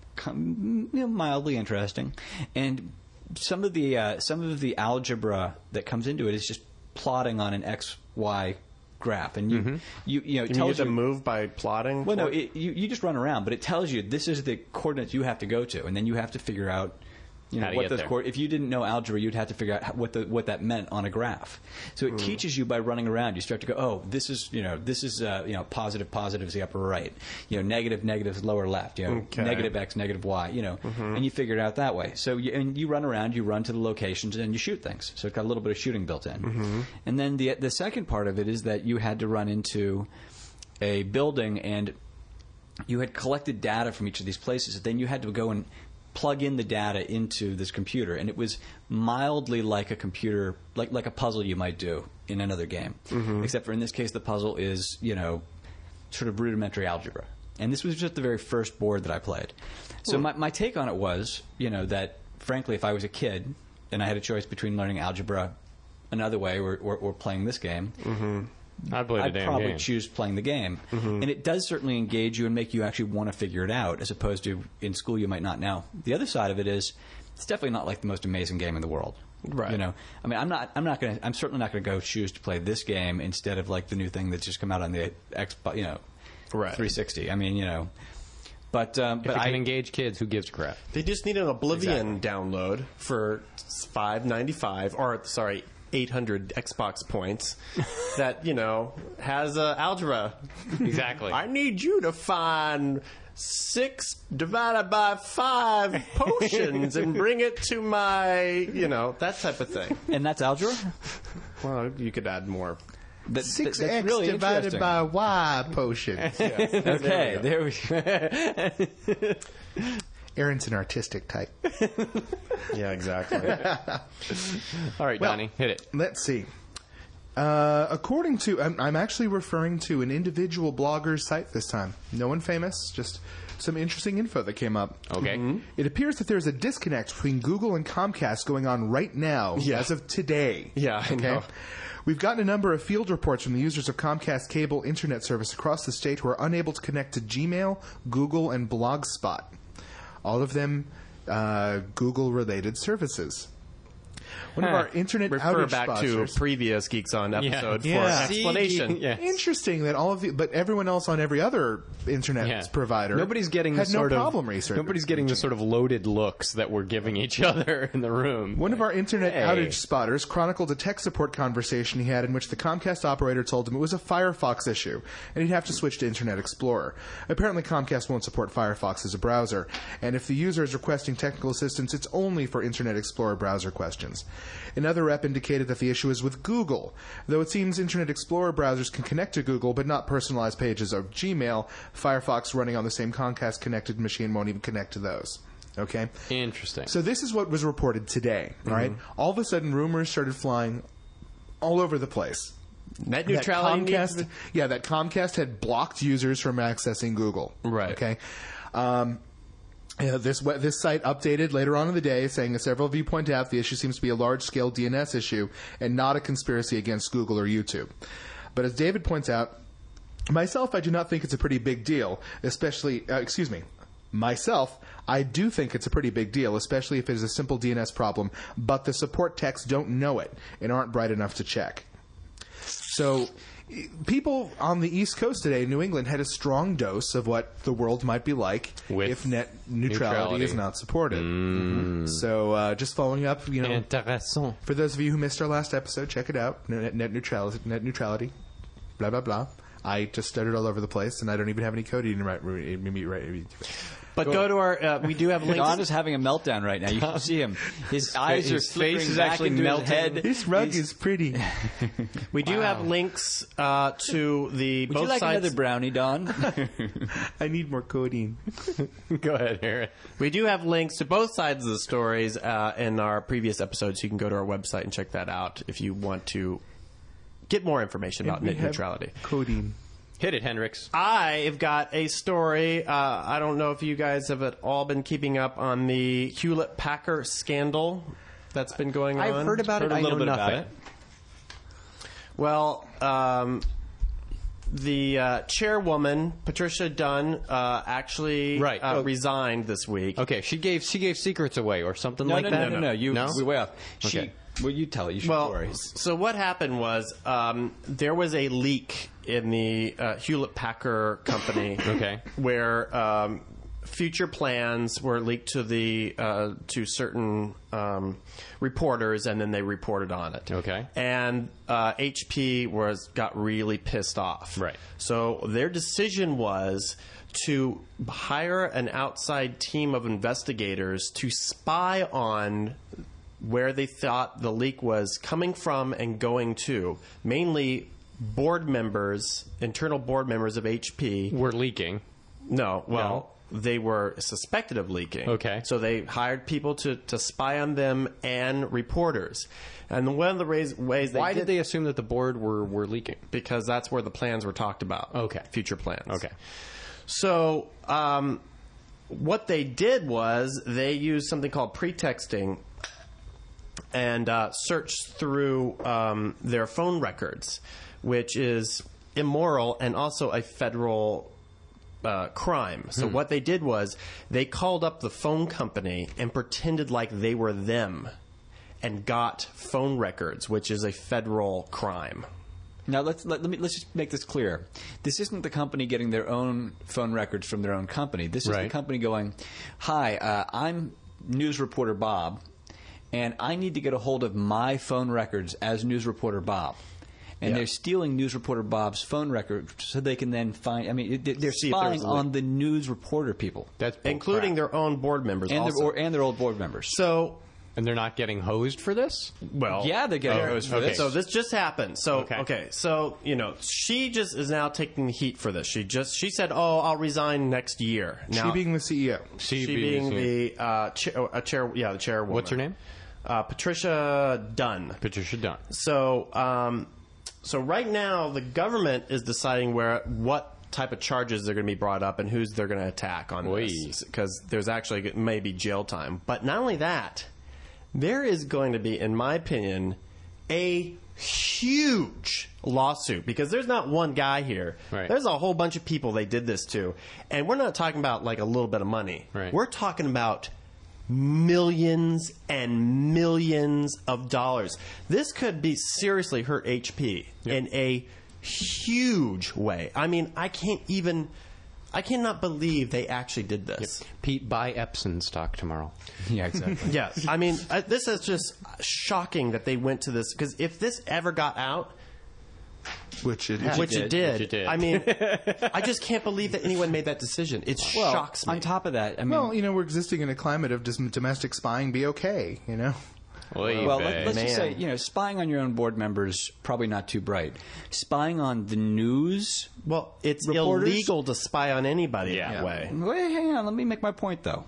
[SPEAKER 4] mildly interesting, and some of the algebra that comes into it is just plotting on an XY graph, and you
[SPEAKER 5] You
[SPEAKER 4] tells
[SPEAKER 5] get to
[SPEAKER 4] you
[SPEAKER 5] move by plotting?
[SPEAKER 4] well, no, you just run around, but it tells you this is the coordinates you have to go to, and then you have to figure out, you know,
[SPEAKER 2] How to
[SPEAKER 4] what
[SPEAKER 2] get
[SPEAKER 4] those
[SPEAKER 2] there.
[SPEAKER 4] if you didn't know algebra, you'd have to figure out what that meant on a graph. So it teaches you by running around. You start to go, oh, this is positive is the upper right, negative is lower left,
[SPEAKER 5] Okay.
[SPEAKER 4] negative x, negative y, and you figure it out that way. So you run around, you run to the locations, and you shoot things. So it's got a little bit of shooting built in. And then the second part of it is that you had to run into a building, and you had collected data from each of these places, and then you had to go and plug in the data into this computer, and it was mildly like a computer, like a puzzle you might do in another game, except for in this case the puzzle is sort of rudimentary algebra. And this was just the very first board that I played. So my take on it was that frankly, if I was a kid and I had a choice between learning algebra another way or playing this game,
[SPEAKER 2] I'd play the
[SPEAKER 4] I'd
[SPEAKER 2] damn
[SPEAKER 4] probably
[SPEAKER 2] game.
[SPEAKER 4] choose playing the game. And it does certainly engage you and make you actually want to figure it out, as opposed to in school you might not know. The other side of it is it's definitely not like the most amazing game in the world.
[SPEAKER 5] Right.
[SPEAKER 4] I mean, I'm certainly not going to go choose to play this game instead of like the new thing that's just come out on the Xbox,
[SPEAKER 5] Right.
[SPEAKER 4] 360. I mean, but
[SPEAKER 2] If it
[SPEAKER 4] I
[SPEAKER 2] can engage kids, who gives a crap?
[SPEAKER 5] They just need an Oblivion download for $5.95, or sorry, 800 Xbox points that has algebra.
[SPEAKER 2] Exactly.
[SPEAKER 5] I need you to find 6 divided by 5 potions and bring it to my that type of thing.
[SPEAKER 4] and that's algebra.
[SPEAKER 5] Well, you could add more.
[SPEAKER 4] That's
[SPEAKER 3] 6x
[SPEAKER 4] really
[SPEAKER 3] divided
[SPEAKER 4] interesting.
[SPEAKER 3] by y potion.
[SPEAKER 4] Okay, there we go.
[SPEAKER 3] Aaron's an artistic type.
[SPEAKER 5] Yeah, exactly.
[SPEAKER 2] All right, Donnie, hit it.
[SPEAKER 3] Let's see. According to, I'm actually referring to an individual blogger's site this time. No one famous, just some interesting info that came up.
[SPEAKER 2] Okay.
[SPEAKER 3] It appears that there's a disconnect between Google and Comcast going on right now, as of today.
[SPEAKER 5] Yeah, I know.
[SPEAKER 3] We've gotten a number of field reports from the users of Comcast cable internet service across the state who are unable to connect to Gmail, Google, and Blogspot. all of them Google-related services. One of our internet
[SPEAKER 5] Refer
[SPEAKER 3] outage
[SPEAKER 5] back
[SPEAKER 3] sponsors.
[SPEAKER 5] to previous Geeks On episode
[SPEAKER 3] Yeah.
[SPEAKER 5] for explanation.
[SPEAKER 2] Yes.
[SPEAKER 3] Interesting that all of the, but everyone else on every other internet
[SPEAKER 2] Yeah.
[SPEAKER 3] provider
[SPEAKER 2] Nobody's getting
[SPEAKER 3] had
[SPEAKER 2] the
[SPEAKER 3] no
[SPEAKER 2] sort
[SPEAKER 3] problem
[SPEAKER 2] of
[SPEAKER 3] research.
[SPEAKER 2] nobody's getting the sort of loaded looks that we're giving each other in the room.
[SPEAKER 3] One of our internet
[SPEAKER 2] Hey.
[SPEAKER 3] outage spotters chronicled a tech support conversation he had in which the Comcast operator told him it was a Firefox issue and he'd have to switch to Internet Explorer. Apparently, Comcast won't support Firefox as a browser, and if the user is requesting technical assistance, it's only for Internet Explorer browser questions. Another rep indicated that the issue is with Google. Though it seems Internet Explorer browsers can connect to Google but not personalize pages of Gmail, Firefox running on the same Comcast-connected machine won't even connect to those. Okay?
[SPEAKER 2] Interesting.
[SPEAKER 3] So this is what was reported today, right? All of a sudden, rumors started flying all over the place.
[SPEAKER 5] Net
[SPEAKER 3] That
[SPEAKER 5] neutrality.
[SPEAKER 3] that Comcast had blocked users from accessing Google.
[SPEAKER 5] Right.
[SPEAKER 3] Okay. This site updated later on in the day, saying, as several of you point out, the issue seems to be a large-scale DNS issue and not a conspiracy against Google or YouTube. But as David points out, myself, I do not think it's a pretty big deal, especially, myself, I do think it's a pretty big deal, especially if it is a simple DNS problem, but the support techs don't know it and aren't bright enough to check. So people on the East Coast today, New England, had a strong dose of what the world might be like
[SPEAKER 2] With
[SPEAKER 3] if net neutrality is not supported. So just following up,
[SPEAKER 2] Intéressant.
[SPEAKER 3] for those of you who missed our last episode, check it out. Net neutrality, blah, blah, blah. I just stuttered all over the place, and I don't even have any coding right.
[SPEAKER 5] But go to our. We do have links.
[SPEAKER 4] Don is having a meltdown right now. You can see him. His eyes are
[SPEAKER 2] his
[SPEAKER 4] flickering
[SPEAKER 2] face is
[SPEAKER 4] back
[SPEAKER 2] actually
[SPEAKER 4] into
[SPEAKER 2] melting.
[SPEAKER 4] his head.
[SPEAKER 3] This rug is pretty.
[SPEAKER 5] We do have links to the
[SPEAKER 4] Would
[SPEAKER 5] both
[SPEAKER 4] you like
[SPEAKER 5] sides.
[SPEAKER 4] another brownie, Don?
[SPEAKER 3] I need more codeine.
[SPEAKER 2] Go ahead, Aaron.
[SPEAKER 5] We do have links to both sides of the stories in our previous episodes. You can go to our website and check that out if you want to get more information about net neutrality.
[SPEAKER 3] Codeine.
[SPEAKER 2] Hit it, Hendrix.
[SPEAKER 5] I've got a story. I don't know if you guys have at all been keeping up on the Hewlett-Packard scandal that's been going on.
[SPEAKER 2] I've heard about it. I know nothing.
[SPEAKER 5] Well, the chairwoman, Patricia Dunn, actually resigned this week.
[SPEAKER 2] Okay, she gave secrets away or something
[SPEAKER 4] No,
[SPEAKER 2] like
[SPEAKER 4] no,
[SPEAKER 2] that.
[SPEAKER 4] no, no. You,
[SPEAKER 2] no?
[SPEAKER 4] we're way off.
[SPEAKER 2] Okay.
[SPEAKER 4] Well, you tell it. You should
[SPEAKER 5] Well,
[SPEAKER 4] story.
[SPEAKER 5] so what happened was there was a leak in the Hewlett-Packard company
[SPEAKER 2] Okay.
[SPEAKER 5] where future plans were leaked to the to certain reporters, and then they reported on it.
[SPEAKER 2] Okay.
[SPEAKER 5] And HP got really pissed off.
[SPEAKER 2] Right.
[SPEAKER 5] So their decision was to hire an outside team of investigators to spy on where they thought the leak was coming from and going to, mainly board members, internal board members of HP.
[SPEAKER 2] We're leaking.
[SPEAKER 5] No, well, they were suspected of leaking.
[SPEAKER 2] Okay.
[SPEAKER 5] So they hired people to spy on them and reporters. And one of the ways
[SPEAKER 2] Why did they assume that the board were leaking?
[SPEAKER 5] Because that's where the plans were talked about.
[SPEAKER 2] Okay.
[SPEAKER 5] Future plans.
[SPEAKER 2] Okay.
[SPEAKER 5] So what they did was they used something called pretexting and searched through their phone records, which is immoral and also a federal crime. So what they did was they called up the phone company and pretended like they were them and got phone records, which is a federal crime.
[SPEAKER 4] Now let's just make this clear. This isn't the company getting their own phone records from their own company. This is the
[SPEAKER 2] Right.
[SPEAKER 4] company going, "Hi, I'm news reporter Bob, and I need to get a hold of my phone records as news reporter Bob." And they're stealing news reporter Bob's phone records so they can then find. I mean, they're
[SPEAKER 5] See if there's
[SPEAKER 4] spying
[SPEAKER 5] a link.
[SPEAKER 4] on the news reporter people,
[SPEAKER 2] That's bull
[SPEAKER 5] Including
[SPEAKER 2] crap.
[SPEAKER 5] their own board members
[SPEAKER 4] and
[SPEAKER 5] also.
[SPEAKER 4] their old board members.
[SPEAKER 5] So
[SPEAKER 2] And they're not getting hosed for this?
[SPEAKER 5] well,
[SPEAKER 4] Yeah, they're getting hosed for
[SPEAKER 2] okay.
[SPEAKER 4] this.
[SPEAKER 5] So this just happened. So
[SPEAKER 2] Okay.
[SPEAKER 5] so she just is now taking the heat for this. She said, "Oh, I'll resign next year." Now,
[SPEAKER 3] She being the CEO.
[SPEAKER 5] she being the chairwoman.
[SPEAKER 2] What's her name?
[SPEAKER 5] Patricia Dunn.
[SPEAKER 2] Patricia Dunn.
[SPEAKER 5] So so right now the government is deciding what type of charges they're going to be brought up and who's they're going to attack on this, because there's actually maybe jail time. But not only that, there is going to be, in my opinion, a huge lawsuit because there's not one guy here.
[SPEAKER 2] Right.
[SPEAKER 5] There's a whole bunch of people they did this to. And we're not talking about like a little bit of money.
[SPEAKER 2] Right.
[SPEAKER 5] We're talking about millions and millions of dollars. This could be seriously hurt HP in a huge way. I mean, I cannot believe they actually did this.
[SPEAKER 2] Pete, buy Epson stock tomorrow.
[SPEAKER 4] Yeah, exactly.
[SPEAKER 5] Yes. I mean, this is just shocking that they went to this because if this ever got out,
[SPEAKER 3] Which it
[SPEAKER 5] which it did.
[SPEAKER 2] Which it did.
[SPEAKER 5] I mean, I just can't believe that anyone made that decision. It shocks me.
[SPEAKER 4] On top of that, I mean,
[SPEAKER 3] Well, we're existing in a climate of just domestic spying be okay,
[SPEAKER 2] Well,
[SPEAKER 4] let's just say, spying on your own board members, probably not too bright. Spying on the news.
[SPEAKER 5] Well, it's
[SPEAKER 4] reporters?
[SPEAKER 5] illegal to spy on anybody that way.
[SPEAKER 4] Wait, hang on. Let me make my point, though.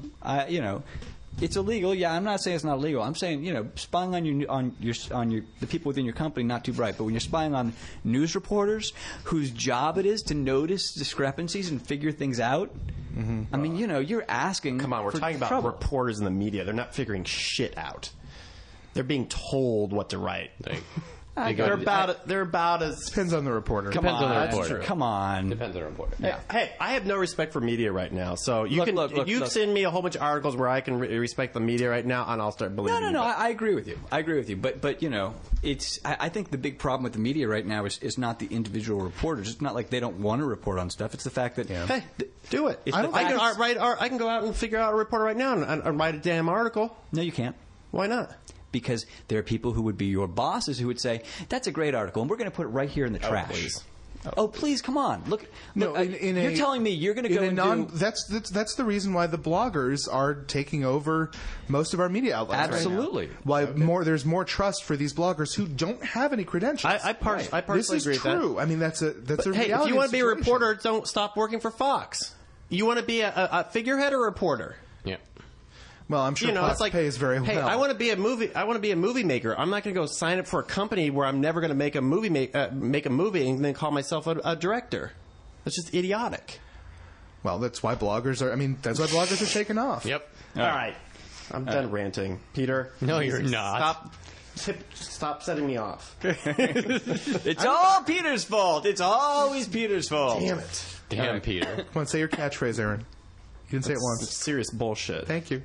[SPEAKER 4] It's illegal. Yeah, I'm not saying it's not illegal. I'm saying, spying on the people within your company, not too bright. But when you're spying on news reporters whose job it is to notice discrepancies and figure things out, I mean, you're asking.
[SPEAKER 5] Come on, we're
[SPEAKER 4] for
[SPEAKER 5] talking about
[SPEAKER 4] trouble.
[SPEAKER 5] reporters in the media. They're not figuring shit out. They're being told what to write. They're about as
[SPEAKER 3] Depends on the reporter.
[SPEAKER 2] Depends on the reporter.
[SPEAKER 4] Come on.
[SPEAKER 2] Depends on the reporter.
[SPEAKER 5] Hey, I have no respect for media right now. So you
[SPEAKER 4] Look.
[SPEAKER 5] send me a whole bunch of articles where I can respect the media right now, and I'll start believing.
[SPEAKER 4] No. I agree with you. But it's. I think the big problem with the media right now is not the individual reporters. It's not like they don't want to report on stuff. It's the fact that
[SPEAKER 5] Hey, do it.
[SPEAKER 4] It's
[SPEAKER 5] I
[SPEAKER 4] the fact-
[SPEAKER 5] can go out and figure out a report right now and write a damn article.
[SPEAKER 4] No, you can't.
[SPEAKER 5] Why not?
[SPEAKER 4] Because there are people who would be your bosses who would say, "That's a great article, and we're going to put it right here in the trash."
[SPEAKER 5] Please.
[SPEAKER 4] Oh, please, come on! Look,
[SPEAKER 3] No,
[SPEAKER 4] you're telling me you're going to go and do
[SPEAKER 3] that's the reason why the bloggers are taking over most of our media outlets.
[SPEAKER 4] Absolutely.
[SPEAKER 3] Right now. Why there's more trust for these bloggers who don't have any credentials.
[SPEAKER 5] I personally
[SPEAKER 3] this is
[SPEAKER 5] agree with that.
[SPEAKER 3] true. I mean, that's a
[SPEAKER 5] Hey,
[SPEAKER 3] reality.
[SPEAKER 5] if you want to be a
[SPEAKER 3] situation.
[SPEAKER 5] reporter, don't stop working for Fox. You want to be a figurehead or a reporter?
[SPEAKER 2] Yeah.
[SPEAKER 3] Well, I'm sure Fox
[SPEAKER 5] it's like,
[SPEAKER 3] pays very
[SPEAKER 5] hey,
[SPEAKER 3] well.
[SPEAKER 5] I want to be a movie maker. I'm not going to go sign up for a company where I'm never going to make a movie and then call myself a director. That's just idiotic.
[SPEAKER 3] Well, that's why bloggers are. I mean, that's why bloggers are taking off.
[SPEAKER 2] Yep.
[SPEAKER 5] All right, I'm done ranting, Peter.
[SPEAKER 2] No, you're not.
[SPEAKER 5] Stop setting me off.
[SPEAKER 4] It's all Peter's fault. It's always Peter's fault.
[SPEAKER 5] Damn it.
[SPEAKER 2] Damn, Peter.
[SPEAKER 3] Come on, say your catchphrase, Aaron. You didn't say it
[SPEAKER 5] It's
[SPEAKER 3] once.
[SPEAKER 5] serious bullshit.
[SPEAKER 3] Thank you.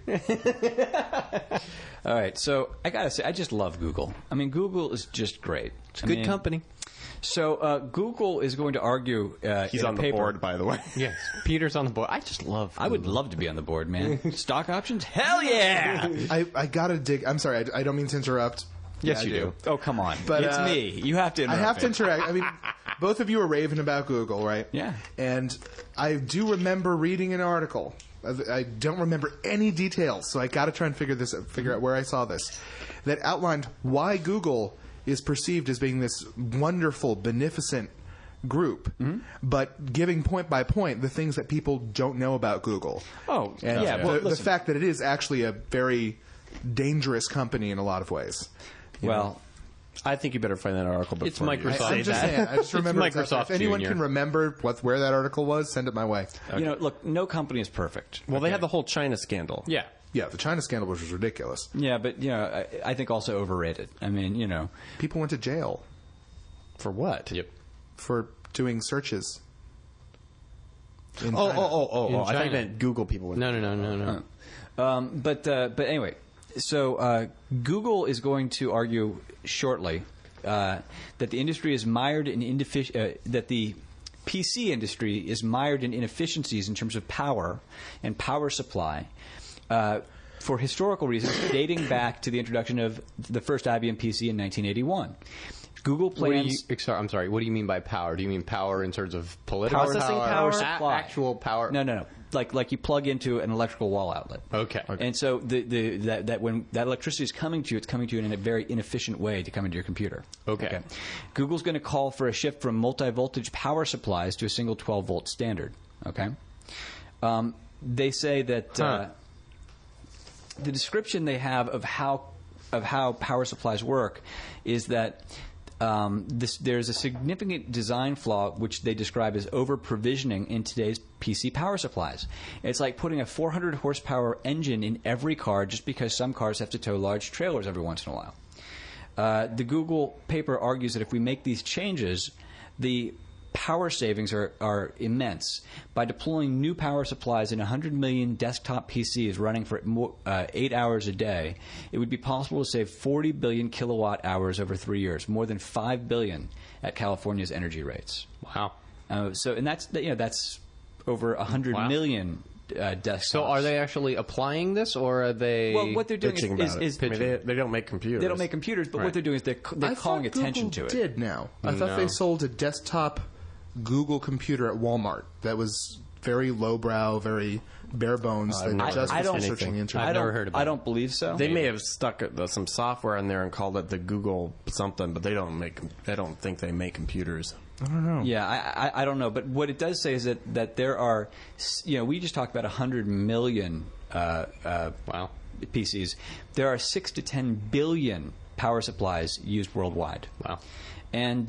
[SPEAKER 4] All right, so I got to say, I just love Google. I mean, Google is just great. It's
[SPEAKER 2] Good company.
[SPEAKER 4] So Google is going to argue.
[SPEAKER 5] He's
[SPEAKER 4] in a
[SPEAKER 5] on the
[SPEAKER 4] paper.
[SPEAKER 5] board, by the way.
[SPEAKER 2] Yes. Peter's on the board. I just love
[SPEAKER 4] I would love to be on the board, man. Stock options? Hell yeah!
[SPEAKER 3] I gotta dig. I'm sorry. I don't mean to interrupt.
[SPEAKER 4] Yes,
[SPEAKER 3] Yeah,
[SPEAKER 4] you
[SPEAKER 3] I
[SPEAKER 4] do. Oh, come on.
[SPEAKER 3] But,
[SPEAKER 4] it's me. You have to
[SPEAKER 3] I
[SPEAKER 4] interrupt
[SPEAKER 3] have to
[SPEAKER 4] me.
[SPEAKER 3] interact. I mean, both of you are raving about Google, right?
[SPEAKER 4] Yeah.
[SPEAKER 3] And I do remember reading an article. I don't remember any details, so I got to try and figure out where I saw this. That outlined why Google is perceived as being this wonderful, beneficent group, but giving point by point the things that people don't know about Google.
[SPEAKER 4] Oh,
[SPEAKER 3] And
[SPEAKER 4] yeah. Well,
[SPEAKER 3] the
[SPEAKER 4] listen.
[SPEAKER 3] fact that it is actually a very dangerous company in a lot of ways.
[SPEAKER 4] Well,
[SPEAKER 5] I think you better find that article before
[SPEAKER 2] It's Microsoft.
[SPEAKER 3] I'm just saying. I just remember
[SPEAKER 2] It's Microsoft
[SPEAKER 3] if anyone
[SPEAKER 2] Junior.
[SPEAKER 3] can remember where that article was, send it my way.
[SPEAKER 4] look, no company is perfect.
[SPEAKER 5] Well, they had the whole China scandal.
[SPEAKER 2] Yeah.
[SPEAKER 3] Yeah, the China scandal was ridiculous.
[SPEAKER 4] Yeah, but, I think also overrated. I mean,
[SPEAKER 3] People went to jail
[SPEAKER 5] For what?
[SPEAKER 2] Yep.
[SPEAKER 3] for doing searches. in
[SPEAKER 5] Oh,
[SPEAKER 3] China.
[SPEAKER 5] I
[SPEAKER 2] China.
[SPEAKER 5] think that Google people went.
[SPEAKER 2] No.
[SPEAKER 4] But anyway, so Google is going to argue shortly that the industry is mired in that the PC industry is mired in inefficiencies in terms of power and power supply for historical reasons dating back to the introduction of the first IBM PC in 1981. Google plans.
[SPEAKER 2] I'm sorry. What do you mean by power? Do you mean power in terms of political
[SPEAKER 5] Processing power?
[SPEAKER 4] Supply.
[SPEAKER 2] Actual power?
[SPEAKER 4] No. Like you plug into an electrical wall outlet.
[SPEAKER 2] Okay.
[SPEAKER 4] And so that when that electricity is coming to you, it's coming to you in a very inefficient way to come into your computer.
[SPEAKER 2] Okay.
[SPEAKER 4] Google's going to call for a shift from multi-voltage power supplies to a single 12-volt standard. Okay. They say that the description they have of how power supplies work is that there's a significant design flaw which they describe as over-provisioning in today's PC power supplies. It's like putting a 400 horsepower engine in every car just because some cars have to tow large trailers every once in a while. The Google paper argues that if we make these changes, the power savings are immense. By deploying new power supplies in 100 million desktop PCs running for 8 hours a day, it would be possible to save 40 billion kilowatt hours over 3 years, more than 5 billion at California's energy rates.
[SPEAKER 2] Wow.
[SPEAKER 4] And that's over 100 million desktops.
[SPEAKER 2] So are they actually applying this, or are they?
[SPEAKER 4] Well, what they're doing
[SPEAKER 5] Pitching
[SPEAKER 4] is
[SPEAKER 5] about it. I mean, they don't make computers.
[SPEAKER 4] they don't make computers, but what they're doing is they're calling attention to it.
[SPEAKER 3] Did now? I thought they sold a desktop Google computer at Walmart that was very lowbrow, very bare bones. That just
[SPEAKER 4] I
[SPEAKER 3] was
[SPEAKER 4] don't-
[SPEAKER 3] for searching the internet.
[SPEAKER 2] I've never heard about
[SPEAKER 4] I
[SPEAKER 2] it.
[SPEAKER 4] don't believe so.
[SPEAKER 5] They may have stuck some software in there and called it the Google something, but they don't think they make computers.
[SPEAKER 4] Yeah, I don't know. But what it does say is that there are, we just talked about 100 million
[SPEAKER 2] Wow.
[SPEAKER 4] PCs. There are 6 to 10 billion power supplies used worldwide.
[SPEAKER 2] Wow.
[SPEAKER 4] And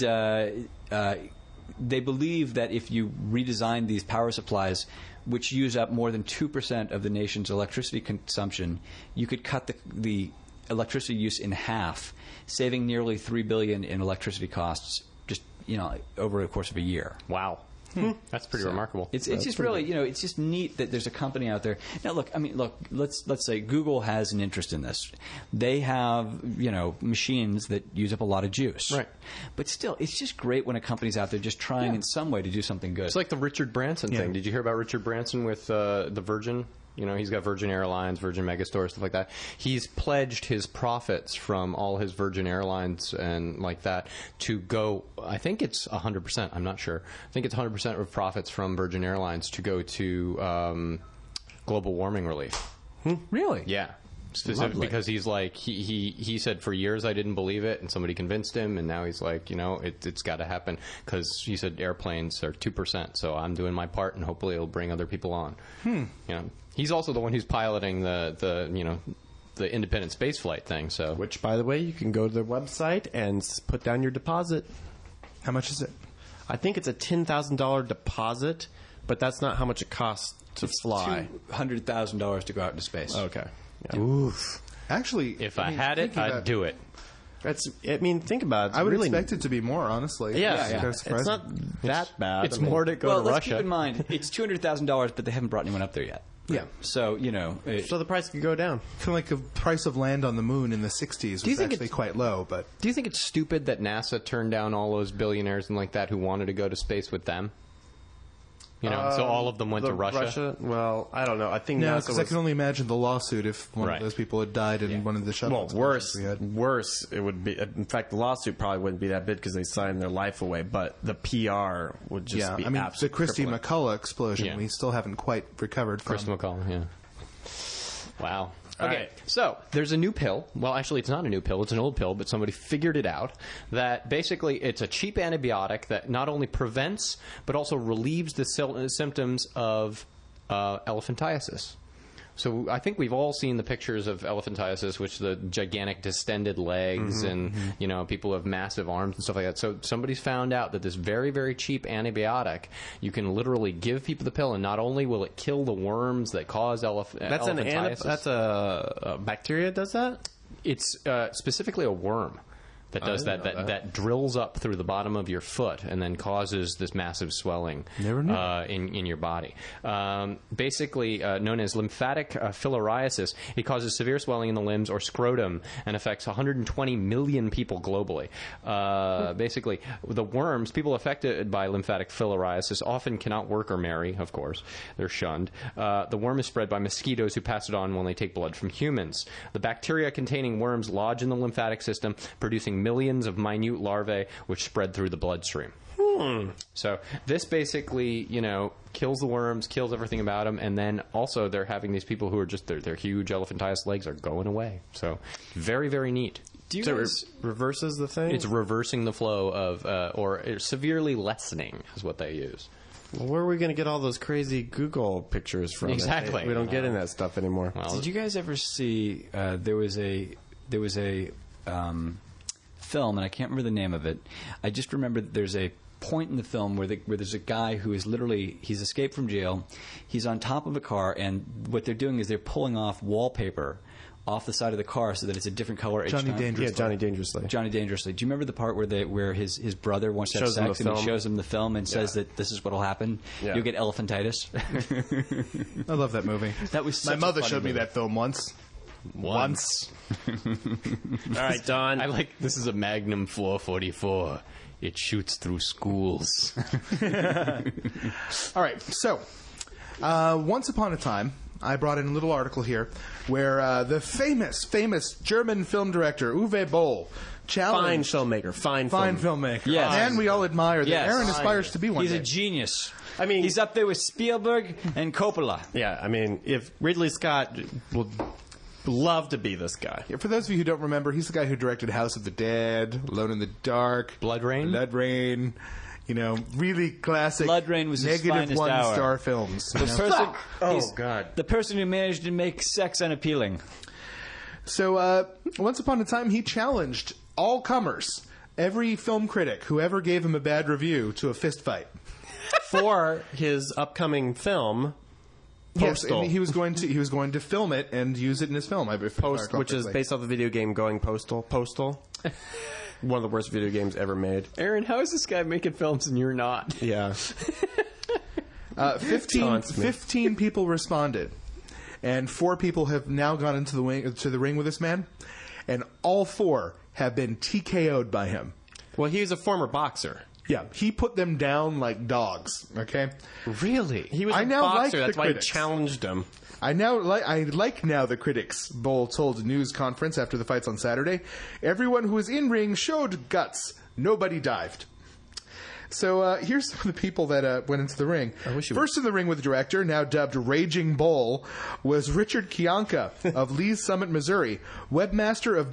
[SPEAKER 4] they believe that if you redesign these power supplies, which use up more than 2% of the nation's electricity consumption, you could cut the electricity use in half, saving nearly $3 billion in electricity costs just over the course of a year.
[SPEAKER 2] Wow. That's pretty remarkable.
[SPEAKER 4] It's just really, it's just neat that there's a company out there. Now, look, let's say Google has an interest in this. They have, machines that use up a lot of juice.
[SPEAKER 2] Right.
[SPEAKER 4] But still, it's just great when a company's out there just trying in some way to do something good.
[SPEAKER 2] It's like the Richard Branson thing. Did you hear about Richard Branson with the Virgin? He's got Virgin Airlines, Virgin Megastore, stuff like that. He's pledged his profits from all his Virgin Airlines and like that to go, I think it's 100%, I'm not sure. I think it's 100% of profits from Virgin Airlines to go to global warming relief.
[SPEAKER 4] Really?
[SPEAKER 2] Yeah. Specifically because he's like, he said for years I didn't believe it, and somebody convinced him, and now he's like, it's got to happen, because he said airplanes are 2%, so I'm doing my part, and hopefully it'll bring other people on. He's also the one who's piloting the independent space flight thing. So,
[SPEAKER 5] Which, by the way, you can go to their website and put down your deposit.
[SPEAKER 3] How much is it?
[SPEAKER 5] I think it's a $10,000 deposit, but that's not how much it costs to fly.
[SPEAKER 4] $200,000 to go out into space.
[SPEAKER 5] Okay. Yeah.
[SPEAKER 3] Oof. Actually,
[SPEAKER 2] if I had it, I'd do it.
[SPEAKER 5] Think about it.
[SPEAKER 3] I would
[SPEAKER 5] really,
[SPEAKER 3] expect it to be more, honestly.
[SPEAKER 5] Yeah,
[SPEAKER 3] It's kind of
[SPEAKER 5] it's
[SPEAKER 3] surprising.
[SPEAKER 5] not that bad.
[SPEAKER 2] It's more to go to
[SPEAKER 4] let's
[SPEAKER 2] Russia.
[SPEAKER 4] keep in mind, it's $200,000, but they haven't brought anyone up there yet.
[SPEAKER 3] Yeah.
[SPEAKER 4] So,
[SPEAKER 5] So the price could go down.
[SPEAKER 3] Kind of like the price of land on the moon in the 60s was
[SPEAKER 2] think
[SPEAKER 3] actually quite low, but
[SPEAKER 2] Do you think it's stupid that NASA turned down all those billionaires and like that who wanted to go to space with them? So all of them went to Russia?
[SPEAKER 5] Well, I don't know. I think
[SPEAKER 3] no,
[SPEAKER 5] NASA
[SPEAKER 3] because I
[SPEAKER 5] was...
[SPEAKER 3] can only imagine the lawsuit if one
[SPEAKER 2] Right.
[SPEAKER 3] of those people had died in one of the shuttle
[SPEAKER 5] Well,
[SPEAKER 3] explosions we had.
[SPEAKER 5] worse, it would be. In fact, the lawsuit probably wouldn't be that big because they signed their life away. But the PR would just
[SPEAKER 3] Yeah,
[SPEAKER 5] be
[SPEAKER 3] I mean, the
[SPEAKER 5] absolutely
[SPEAKER 3] Christy
[SPEAKER 5] crippling.
[SPEAKER 3] McCullough explosion,
[SPEAKER 2] Yeah.
[SPEAKER 3] we still haven't quite recovered from.
[SPEAKER 2] Chris McCall, yeah. Wow.
[SPEAKER 5] All
[SPEAKER 2] Okay,
[SPEAKER 5] right.
[SPEAKER 2] so there's a new pill. Well, actually, it's not a new pill. It's an old pill, but somebody figured it out. That basically it's a cheap antibiotic that not only prevents but also relieves the symptoms of elephantiasis. So I think we've all seen the pictures of elephantiasis, which the gigantic distended legs and people have massive arms and stuff like that. So somebody's found out that this very, very cheap antibiotic, you can literally give people the pill, and not only will it kill the worms that cause elephantiasis.
[SPEAKER 5] That's a bacteria does that?
[SPEAKER 2] It's specifically a worm that does that drills up through the bottom of your foot and then causes this massive swelling in your body. Basically known as lymphatic filariasis, it causes severe swelling in the limbs or scrotum and affects 120 million people globally. Basically, the worms, people affected by lymphatic filariasis often cannot work or marry, of course. They're shunned. The worm is spread by mosquitoes who pass it on when they take blood from humans. The bacteria containing worms lodge in the lymphatic system, producing millions of minute larvae which spread through the bloodstream. So this basically, kills the worms, kills everything about them, and then also they're having these people who are just, their huge elephantiasis legs are going away. So very, very neat.
[SPEAKER 4] Do you
[SPEAKER 5] So
[SPEAKER 4] guys...
[SPEAKER 5] it reverses the thing?
[SPEAKER 2] It's reversing the flow of, or severely lessening is what they use.
[SPEAKER 5] Well, where are we going to get all those crazy Google pictures from?
[SPEAKER 2] Exactly.
[SPEAKER 5] We don't get in that stuff anymore.
[SPEAKER 2] Well,
[SPEAKER 4] Did you guys ever see? There was a film, and I can't remember the name of it. I just remember that there's a point in the film where there's a guy who is literally, he's escaped from jail. He's on top of a car, and what they're doing is they're pulling off wallpaper off the side of the car so that it's a different color each
[SPEAKER 3] Johnny
[SPEAKER 4] time.
[SPEAKER 3] Dangerously.
[SPEAKER 5] Yeah, Johnny Dangerously.
[SPEAKER 4] Johnny Dangerously. Do you remember the part where his brother wants to have
[SPEAKER 5] Shows him
[SPEAKER 4] sex
[SPEAKER 5] the
[SPEAKER 4] and he
[SPEAKER 5] film.
[SPEAKER 4] shows him the film and says that this is what will happen?
[SPEAKER 5] Yeah.
[SPEAKER 4] You'll get elephantitis.
[SPEAKER 3] I love that movie.
[SPEAKER 4] That was
[SPEAKER 3] My
[SPEAKER 4] such a
[SPEAKER 3] mother
[SPEAKER 4] funny
[SPEAKER 3] showed me
[SPEAKER 4] movie.
[SPEAKER 3] that film once. Once.
[SPEAKER 5] All right, Don.
[SPEAKER 2] I like this is a Magnum 444. It shoots through schools.
[SPEAKER 3] All right, so once upon a time, I brought in a little article here where the famous German film director Uwe Boll
[SPEAKER 5] Fine
[SPEAKER 3] challenged
[SPEAKER 5] filmmaker. Fine
[SPEAKER 3] filmmaker.
[SPEAKER 4] Yes.
[SPEAKER 3] And we all admire that
[SPEAKER 4] Yes.
[SPEAKER 3] Aaron aspires to be one
[SPEAKER 4] He's
[SPEAKER 3] day.
[SPEAKER 4] a genius.
[SPEAKER 5] I mean-
[SPEAKER 4] he's up there with Spielberg and Coppola.
[SPEAKER 5] Yeah, I mean, if Ridley Scott would love to be this guy.
[SPEAKER 3] For those of you who don't remember, he's the guy who directed House of the Dead, Alone in the Dark,
[SPEAKER 2] Blood Rain?
[SPEAKER 3] Blood Rain. You know, really classic
[SPEAKER 4] Blood Rain was his
[SPEAKER 3] negative
[SPEAKER 4] finest
[SPEAKER 3] one-star
[SPEAKER 4] hour.
[SPEAKER 3] films.
[SPEAKER 4] The person,
[SPEAKER 5] Oh, God.
[SPEAKER 4] the person who managed to make sex unappealing.
[SPEAKER 3] So, once upon a time, he challenged all comers, every film critic who ever gave him a bad review, to a fist fight.
[SPEAKER 5] For his upcoming film,
[SPEAKER 3] Yes,
[SPEAKER 5] Postal.
[SPEAKER 3] and he was going to film it and use it in his film. If I recall
[SPEAKER 5] which is
[SPEAKER 3] correctly.
[SPEAKER 5] based off the video game Going Postal. Postal. One of the worst video games ever made.
[SPEAKER 2] Aaron, how is this guy making films and you're not?
[SPEAKER 5] Yeah.
[SPEAKER 3] 15 people responded, and 4 people have now gone into the ring with this man, and all 4 have been TKO'd by him.
[SPEAKER 5] Well, he was a former boxer.
[SPEAKER 3] Yeah, he put them down like dogs. Okay,
[SPEAKER 2] Really?
[SPEAKER 5] He was
[SPEAKER 3] I
[SPEAKER 5] a
[SPEAKER 3] now like
[SPEAKER 5] boxer.
[SPEAKER 3] the
[SPEAKER 5] That's why he
[SPEAKER 3] critics.
[SPEAKER 5] challenged him.
[SPEAKER 3] I like now the critics. Boll told a news conference after the fights on Saturday. Everyone who was in ring showed guts. Nobody dived. So here's some of the people that went into the ring. First in the ring with the director, now dubbed Raging Boll, was Richard Kianka of Lee's Summit, Missouri, webmaster of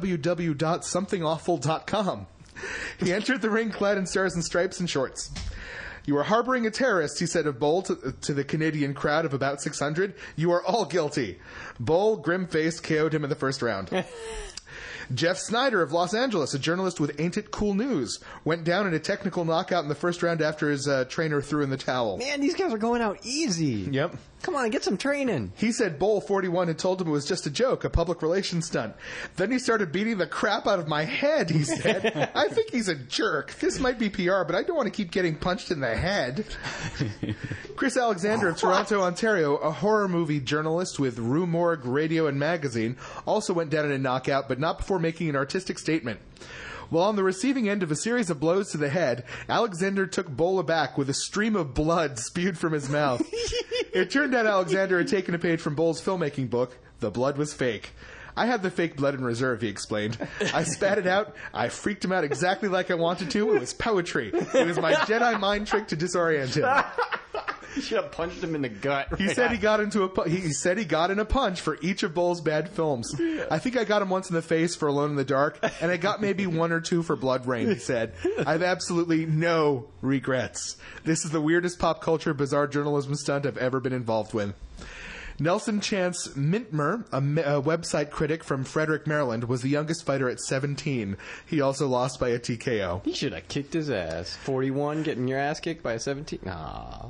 [SPEAKER 3] www.somethingawful.com. He entered the ring clad in stars and stripes and shorts. You are harboring a terrorist, he said of Boll to the Canadian crowd of about 600. You are all guilty. Boll, grim-faced, KO'd him in the first round. Jeff Snyder of Los Angeles, a journalist with Ain't It Cool News, went down in a technical knockout in the first round after his trainer threw in the towel.
[SPEAKER 2] Man, these guys are going out easy.
[SPEAKER 3] Yep.
[SPEAKER 2] Come on, get some training.
[SPEAKER 3] He said Boll, 41, had told him it was just a joke, a public relations stunt. Then he started beating the crap out of my head, he said. I think he's a jerk. This might be PR, but I don't want to keep getting punched in the head. Chris Alexander of Toronto, Ontario, a horror movie journalist with Rue Morgue Radio and Magazine, also went down in a knockout, but not before making an artistic statement. While on the receiving end of a series of blows to the head, Alexander took Boll aback with a stream of blood spewed from his mouth. It turned out Alexander had taken a page from Boll's filmmaking book. The blood was fake. I had the fake blood in reserve, he explained. I spat it out. I freaked him out exactly like I wanted to. It was poetry. It was my Jedi mind trick to disorient him.
[SPEAKER 2] You should have punched him in the gut.
[SPEAKER 3] He said he got in a punch for each of Boll's bad films. I think I got him once in the face for Alone in the Dark, and I got maybe 1 or 2 for Blood Rain, he said. I've absolutely no regrets. This is the weirdest pop culture bizarre journalism stunt I've ever been involved with. Nelson Chance Mintmer, a website critic from Frederick, Maryland, was the youngest fighter at 17. He also lost by a TKO.
[SPEAKER 2] He should have kicked his ass. 41, getting your ass kicked by a 17. Nah.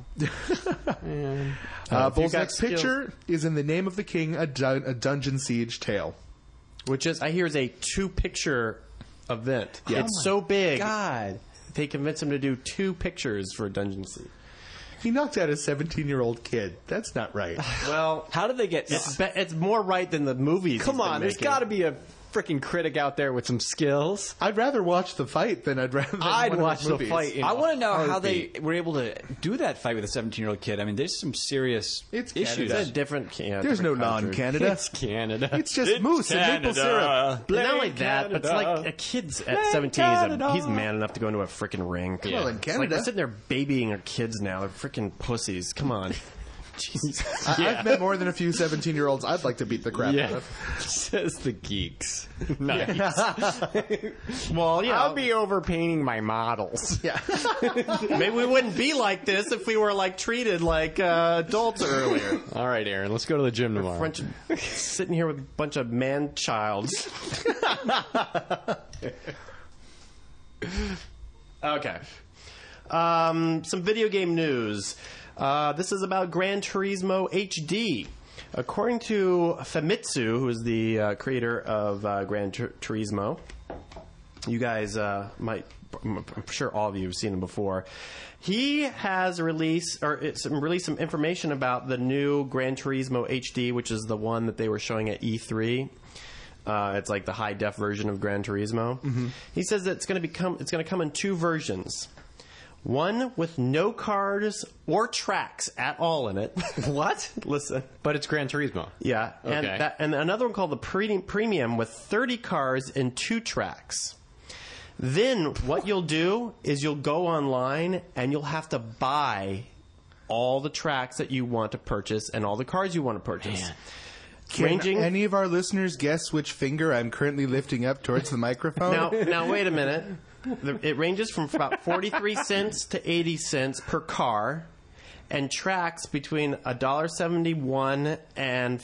[SPEAKER 3] Boll's next picture is In the Name of the King, a Dungeon Siege tale.
[SPEAKER 5] Which is, I hear, is a 2-picture event.
[SPEAKER 3] Yeah.
[SPEAKER 5] It's so big.
[SPEAKER 2] God.
[SPEAKER 5] They convinced him to do 2 pictures for Dungeon Siege.
[SPEAKER 3] He knocked out a 17-year-old kid. That's not right.
[SPEAKER 5] Well,
[SPEAKER 4] How did they get...
[SPEAKER 5] it's more right than the movies.
[SPEAKER 2] Come on, there's got to be a freaking critic out there with some skills.
[SPEAKER 3] I'd rather watch the fight than I'd
[SPEAKER 2] watch the fight.
[SPEAKER 4] I want to know how
[SPEAKER 2] heartbeat.
[SPEAKER 4] they were able to do that fight with a 17-year-old kid. I mean, there's some serious
[SPEAKER 3] It's
[SPEAKER 4] issues.
[SPEAKER 3] Canada.
[SPEAKER 5] It's a different. Yeah,
[SPEAKER 3] There's no
[SPEAKER 5] different country.
[SPEAKER 3] non-Canada.
[SPEAKER 2] It's Canada.
[SPEAKER 3] It's just moose and maple syrup.
[SPEAKER 5] But not like that, but it's like a kid's at 17. He's man enough to go into a freaking ring. Come
[SPEAKER 3] Well,
[SPEAKER 5] on.
[SPEAKER 3] in
[SPEAKER 5] It's like
[SPEAKER 3] Canada.
[SPEAKER 5] we're sitting there babying our kids now. They're freaking pussies. Come on.
[SPEAKER 3] I've met more than a few 17-year-olds I'd like to beat the crap out
[SPEAKER 2] Yeah,
[SPEAKER 3] of.
[SPEAKER 2] says the geeks. Nice.
[SPEAKER 5] Well, yeah.
[SPEAKER 2] I'll be overpainting my models.
[SPEAKER 3] Yeah.
[SPEAKER 5] Maybe we wouldn't be like this if we were like treated like adults earlier.
[SPEAKER 2] All right, Aaron, let's go to the gym tomorrow.
[SPEAKER 5] French, sitting here with a bunch of man-childs. Okay. Some video game news. This is about Gran Turismo HD. According to Famitsu, who is the creator of Gran Turismo, you guys might, I'm sure all of you have seen him before. He has released some information about the new Gran Turismo HD, which is the one that they were showing at E3. It's like the high def version of Gran Turismo. Mm-hmm. He says that it's going to come in 2 versions. One with no cars or tracks at all in it. What? Listen.
[SPEAKER 2] But it's Gran Turismo.
[SPEAKER 5] Yeah.
[SPEAKER 2] Okay.
[SPEAKER 5] And another one called the Premium with 30 cars and 2 tracks. Then what you'll do is you'll go online and you'll have to buy all the tracks that you want to purchase and all the cars you want to purchase.
[SPEAKER 2] Man.
[SPEAKER 3] Can any of our listeners guess which finger I'm currently lifting up towards the microphone?
[SPEAKER 5] Now wait a minute. It ranges from about 43 cents to 80 cents per car, and tracks between $1.71 and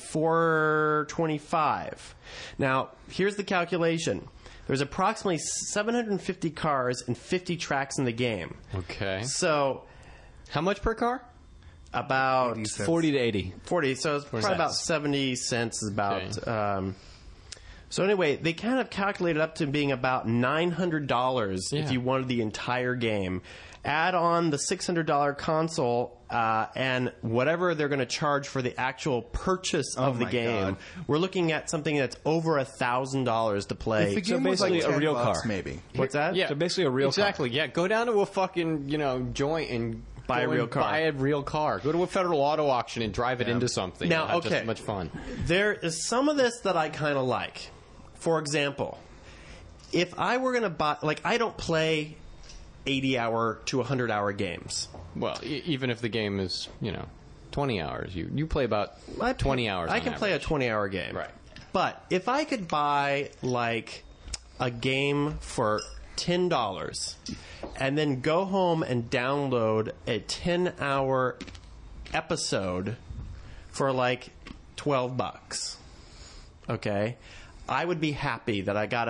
[SPEAKER 5] $4.25. Now, here's the calculation. There's approximately 750 cars and 50 tracks in the game.
[SPEAKER 2] Okay.
[SPEAKER 5] So,
[SPEAKER 2] How much per car?
[SPEAKER 5] about
[SPEAKER 4] 40 to 80.
[SPEAKER 5] 40. So it's probably about 70 cents. Is about.
[SPEAKER 2] Okay.
[SPEAKER 5] So anyway, they kind of calculated up to being about $900 if you wanted the entire game. Add on the $600 console and whatever they're going to charge for the actual purchase of the game.
[SPEAKER 3] God.
[SPEAKER 5] We're looking at something that's over $1,000 to play.
[SPEAKER 3] If the game was
[SPEAKER 4] basically
[SPEAKER 3] like
[SPEAKER 4] a real
[SPEAKER 3] $10,
[SPEAKER 4] car.
[SPEAKER 3] maybe.
[SPEAKER 5] What's that?
[SPEAKER 2] Yeah.
[SPEAKER 4] So basically a real
[SPEAKER 2] Exactly. Yeah. Go down to a fucking, joint and
[SPEAKER 5] Buy a
[SPEAKER 2] go
[SPEAKER 5] real
[SPEAKER 2] and
[SPEAKER 5] car.
[SPEAKER 2] Buy a real car. Go to a federal auto auction and drive it into something.
[SPEAKER 5] Now,
[SPEAKER 2] You'll have
[SPEAKER 5] okay.
[SPEAKER 2] just as much fun.
[SPEAKER 5] There is some of this that I kind of like. For example, if I were going to buy, like, I don't play 80-hour to 100-hour games.
[SPEAKER 2] Well, even if the game is, 20 hours, you play about 20 hours.
[SPEAKER 5] I can play a 20-hour game.
[SPEAKER 2] Right.
[SPEAKER 5] But if I could buy, like, a game for $10 and then go home and download a 10-hour episode for, like, $12, okay, I would be happy that I got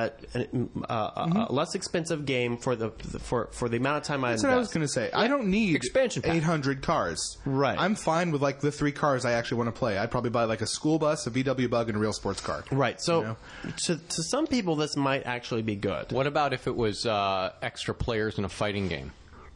[SPEAKER 5] a less expensive game for the amount of time I
[SPEAKER 3] That's
[SPEAKER 5] invest.
[SPEAKER 3] what I was going to say. I don't need
[SPEAKER 2] Expansion pack.
[SPEAKER 3] 800 cars.
[SPEAKER 5] Right.
[SPEAKER 3] I'm fine with like the 3 cars I actually want to play. I'd probably buy like a school bus, a VW Bug, and a real sports car.
[SPEAKER 5] Right. So
[SPEAKER 3] You know?
[SPEAKER 5] to some people, this might actually be good.
[SPEAKER 2] What about if it was extra players in a fighting game?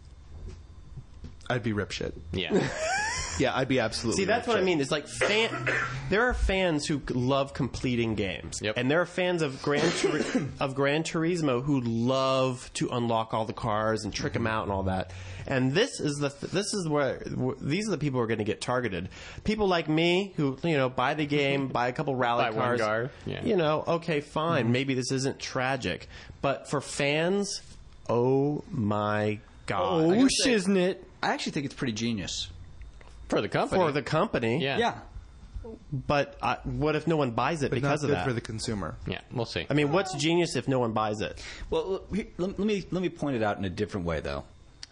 [SPEAKER 3] I'd be rip shit.
[SPEAKER 2] Yeah.
[SPEAKER 3] Yeah, I'd be absolutely.
[SPEAKER 5] See, that's
[SPEAKER 3] rip
[SPEAKER 5] what I
[SPEAKER 3] shit.
[SPEAKER 5] mean. It's like there are fans who love completing games,
[SPEAKER 2] Yep.
[SPEAKER 5] and there are fans of Gran Turismo who love to unlock all the cars and trick them out and all that. And this is where these are the people who are going to get targeted. People like me who buy the game, buy a couple rally
[SPEAKER 2] Buy one
[SPEAKER 5] cars.
[SPEAKER 2] car, yeah.
[SPEAKER 5] Okay, fine. Maybe this isn't tragic, but for fans, oh my god,
[SPEAKER 4] Oh, shiznit. I actually think it's pretty genius.
[SPEAKER 2] For the company.
[SPEAKER 5] for the company.
[SPEAKER 2] Yeah.
[SPEAKER 4] Yeah.
[SPEAKER 5] But what if no one buys it
[SPEAKER 3] But
[SPEAKER 5] because
[SPEAKER 3] not
[SPEAKER 5] of
[SPEAKER 3] good
[SPEAKER 5] that?
[SPEAKER 3] for the consumer.
[SPEAKER 2] Yeah, we'll see.
[SPEAKER 5] I mean, what's genius if no one buys it?
[SPEAKER 4] Well, let me point it out in a different way, though.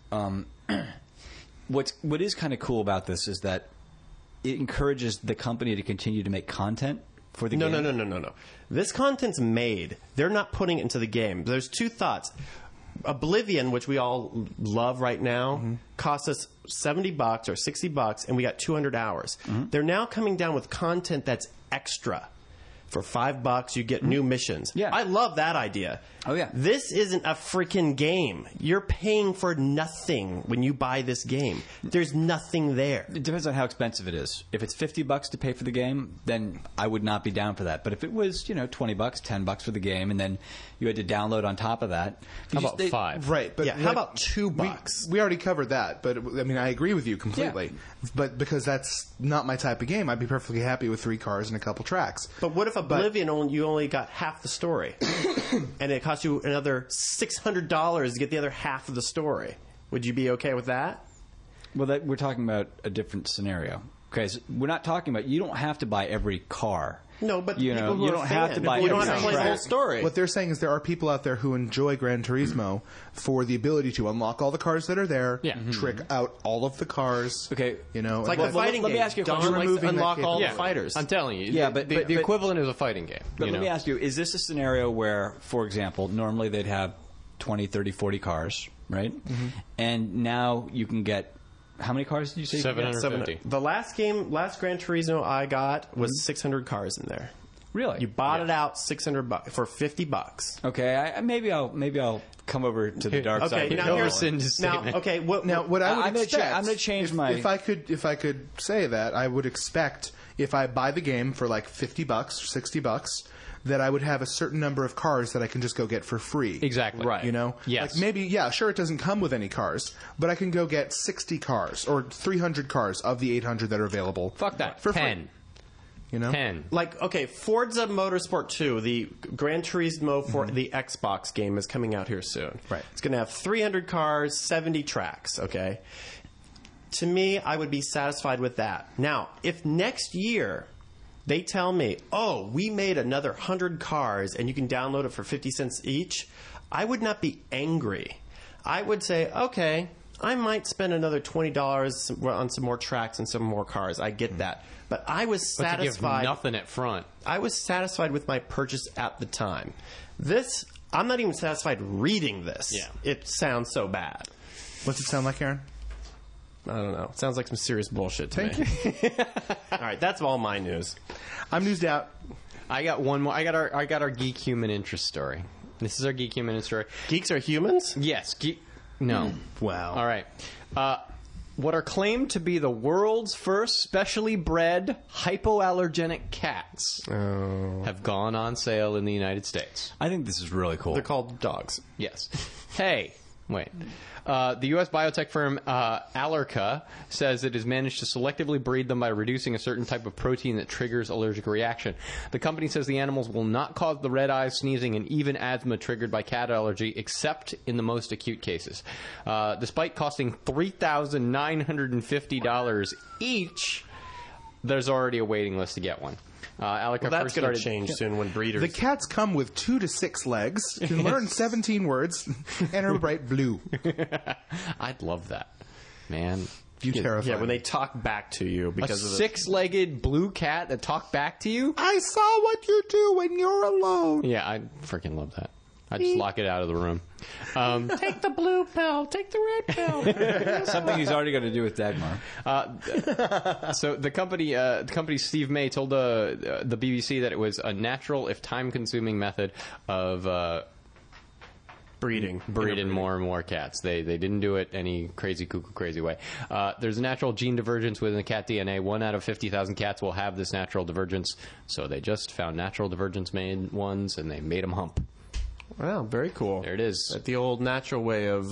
[SPEAKER 4] What is kind of cool about this is that it encourages the company to continue to make content for the game.
[SPEAKER 5] No. This content's made. They're not putting it into the game. There's 2 thoughts. Oblivion, which we all love right now, cost us $70 or $60, and we got 200 hours. They're now coming down with content that's extra. For $5, you get new missions.
[SPEAKER 4] Yeah.
[SPEAKER 5] I love that idea.
[SPEAKER 4] Oh, yeah.
[SPEAKER 5] This isn't a freaking game. You're paying for nothing when you buy this game. There's nothing there.
[SPEAKER 4] It depends on how expensive it is. If it's $50 to pay for the game, then I would not be down for that. But if it was, $20, $10 for the game, and then you had to download on top of that,
[SPEAKER 2] How about 5?
[SPEAKER 3] Right, but
[SPEAKER 5] Yeah, how about $2?
[SPEAKER 3] We already covered that, but I mean, I agree with you completely. But because that's not my type of game, I'd be perfectly happy with 3 cars and a couple tracks.
[SPEAKER 5] But what if Oblivion you only got half the story, and it cost you another $600 to get the other half of the story? Would you be okay with that?
[SPEAKER 4] Well, we're talking about a different scenario. Okay, so we're not talking about you don't have to buy every car.
[SPEAKER 5] No, but
[SPEAKER 4] you
[SPEAKER 5] people who
[SPEAKER 4] you
[SPEAKER 5] are
[SPEAKER 4] don't have to
[SPEAKER 5] fans,
[SPEAKER 4] buy.
[SPEAKER 5] you don't
[SPEAKER 4] every
[SPEAKER 5] have to play the
[SPEAKER 4] track.
[SPEAKER 5] whole story.
[SPEAKER 3] What they're saying is there are people out there who enjoy Gran Turismo for the ability to unlock all the cars that are there,
[SPEAKER 2] Yeah.
[SPEAKER 3] trick out all of the cars.
[SPEAKER 4] Okay.
[SPEAKER 3] It's
[SPEAKER 5] like a fighting
[SPEAKER 4] let me
[SPEAKER 5] game.
[SPEAKER 4] ask you a
[SPEAKER 5] Don
[SPEAKER 4] question.
[SPEAKER 5] likes to
[SPEAKER 3] Removing that
[SPEAKER 5] unlock all the
[SPEAKER 2] Yeah,
[SPEAKER 5] fighters.
[SPEAKER 2] I'm telling you.
[SPEAKER 4] Yeah, but
[SPEAKER 2] the equivalent is a fighting game.
[SPEAKER 4] But let me ask you, is this a scenario where, for example, normally they'd have 20, 30, 40 cars, right? And now you can get How many cars did you say? you could get?
[SPEAKER 2] 750.
[SPEAKER 5] The last Gran Turismo I got was 600 cars in there.
[SPEAKER 4] Really?
[SPEAKER 5] You bought it out $600 for $50.
[SPEAKER 4] Okay, maybe I'll come over to the dark
[SPEAKER 5] Okay,
[SPEAKER 4] side.
[SPEAKER 5] now
[SPEAKER 2] He'll
[SPEAKER 5] here's
[SPEAKER 2] rescind his
[SPEAKER 5] now.
[SPEAKER 2] statement.
[SPEAKER 5] Okay,
[SPEAKER 3] What I would
[SPEAKER 4] I'm gonna
[SPEAKER 3] expect,
[SPEAKER 4] I'm gonna change
[SPEAKER 3] if,
[SPEAKER 4] my.
[SPEAKER 3] If I could say that, I would expect if I buy the game for like $50 or $60, that I would have a certain number of cars that I can just go get for free.
[SPEAKER 2] Exactly.
[SPEAKER 5] Right.
[SPEAKER 3] You know?
[SPEAKER 2] Yes.
[SPEAKER 3] Like maybe, yeah, sure, it doesn't come with any cars, but I can go get 60 cars or 300 cars of the 800 that are available.
[SPEAKER 2] Fuck that.
[SPEAKER 3] For
[SPEAKER 2] 10.
[SPEAKER 3] free. You know?
[SPEAKER 2] 10.
[SPEAKER 5] Like, okay, Forza Motorsport 2, the Gran Turismo for the Xbox game is coming out here soon.
[SPEAKER 3] Right.
[SPEAKER 5] It's going to have 300 cars, 70 tracks, okay? To me, I would be satisfied with that. Now, if next year they tell me, oh, we made another 100 cars and you can download it for 50 cents each, I would not be angry. I would say, okay, I might spend another $20 on some more tracks and some more cars. I get that. But I was
[SPEAKER 2] But to give
[SPEAKER 5] satisfied.
[SPEAKER 2] nothing at front.
[SPEAKER 5] I was satisfied with my purchase at the time. This, I'm not even satisfied reading this.
[SPEAKER 2] Yeah.
[SPEAKER 5] It sounds so bad.
[SPEAKER 3] What's it sound like, Aaron?
[SPEAKER 5] I don't know. It sounds like some serious bullshit to me. All right, that's all my news.
[SPEAKER 3] I'm newsed out.
[SPEAKER 2] I got one more. I got our geek human interest story. This is our geek human interest story.
[SPEAKER 5] Geeks are humans?
[SPEAKER 2] Yes. No.
[SPEAKER 3] Wow.
[SPEAKER 2] All right. What are claimed to be the world's first specially bred hypoallergenic cats have gone on sale in the United States.
[SPEAKER 4] I think this is really cool.
[SPEAKER 5] They're called dogs.
[SPEAKER 2] Yes. Hey, wait. The U.S. biotech firm Allerca says it has managed to selectively breed them by reducing a certain type of protein that triggers allergic reaction. The company says the animals will not cause the red eyes, sneezing, and even asthma triggered by cat allergy, except in the most acute cases. Despite costing $3,950 each, there's already a waiting list to get one. Allerca
[SPEAKER 5] Well, that's
[SPEAKER 2] first
[SPEAKER 5] going to
[SPEAKER 2] started
[SPEAKER 5] change soon when breeders...
[SPEAKER 3] The cats come with 2 to 6 legs, can learn 17 words, and are bright blue.
[SPEAKER 2] I'd love that, man.
[SPEAKER 3] You terrify
[SPEAKER 5] yeah, when
[SPEAKER 3] me.
[SPEAKER 5] they talk back to you
[SPEAKER 2] A
[SPEAKER 5] because of the...
[SPEAKER 2] six-legged blue cat that talked back to you?
[SPEAKER 3] I saw what you do when you're alone.
[SPEAKER 2] Yeah, I freaking love that. I'd just lock it out of the room.
[SPEAKER 5] Take the blue pill, take the red pill.
[SPEAKER 4] Something he's already going to do with Dagmar.
[SPEAKER 2] So the company Steve May told the BBC that it was a natural, if time-consuming method of breeding more and more cats. They didn't do it any crazy cuckoo crazy way. There's a natural gene divergence within the cat DNA. 1 out of 50,000 cats will have this natural divergence. So they just found natural divergence made ones and they made them hump.
[SPEAKER 5] Wow, very cool.
[SPEAKER 2] There it is.
[SPEAKER 5] The old natural way of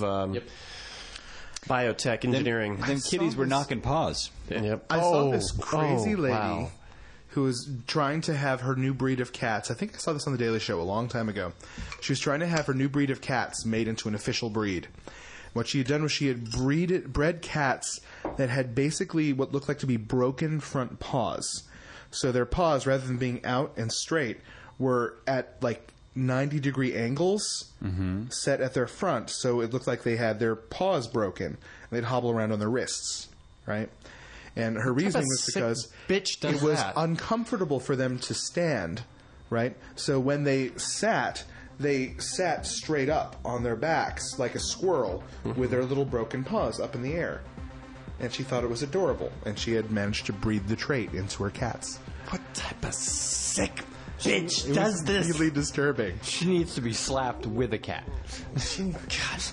[SPEAKER 5] biotech engineering.
[SPEAKER 4] Then kitties were knocking paws.
[SPEAKER 5] Yep.
[SPEAKER 3] I saw this crazy lady
[SPEAKER 5] wow.
[SPEAKER 3] who was trying to have her new breed of cats. I think I saw this on The Daily Show a long time ago. She was trying to have her new breed of cats made into an official breed. What she had done was she had bred cats that had basically what looked like to be broken front paws. So their paws, rather than being out and straight, were at like 90-degree angles set at their front, so it looked like they had their paws broken. And they'd hobble around on their wrists, right? And her reasoning was
[SPEAKER 5] sick
[SPEAKER 3] because
[SPEAKER 5] bitch does
[SPEAKER 3] it was
[SPEAKER 5] that?
[SPEAKER 3] uncomfortable for them to stand, right? So when they sat straight up on their backs like a squirrel with their little broken paws up in the air. And she thought it was adorable, and she had managed to breed the trait into her cats.
[SPEAKER 5] What type of sick bitch
[SPEAKER 3] It
[SPEAKER 5] does
[SPEAKER 3] was
[SPEAKER 5] this?
[SPEAKER 3] really disturbing.
[SPEAKER 2] She needs to be slapped with a cat.
[SPEAKER 5] God.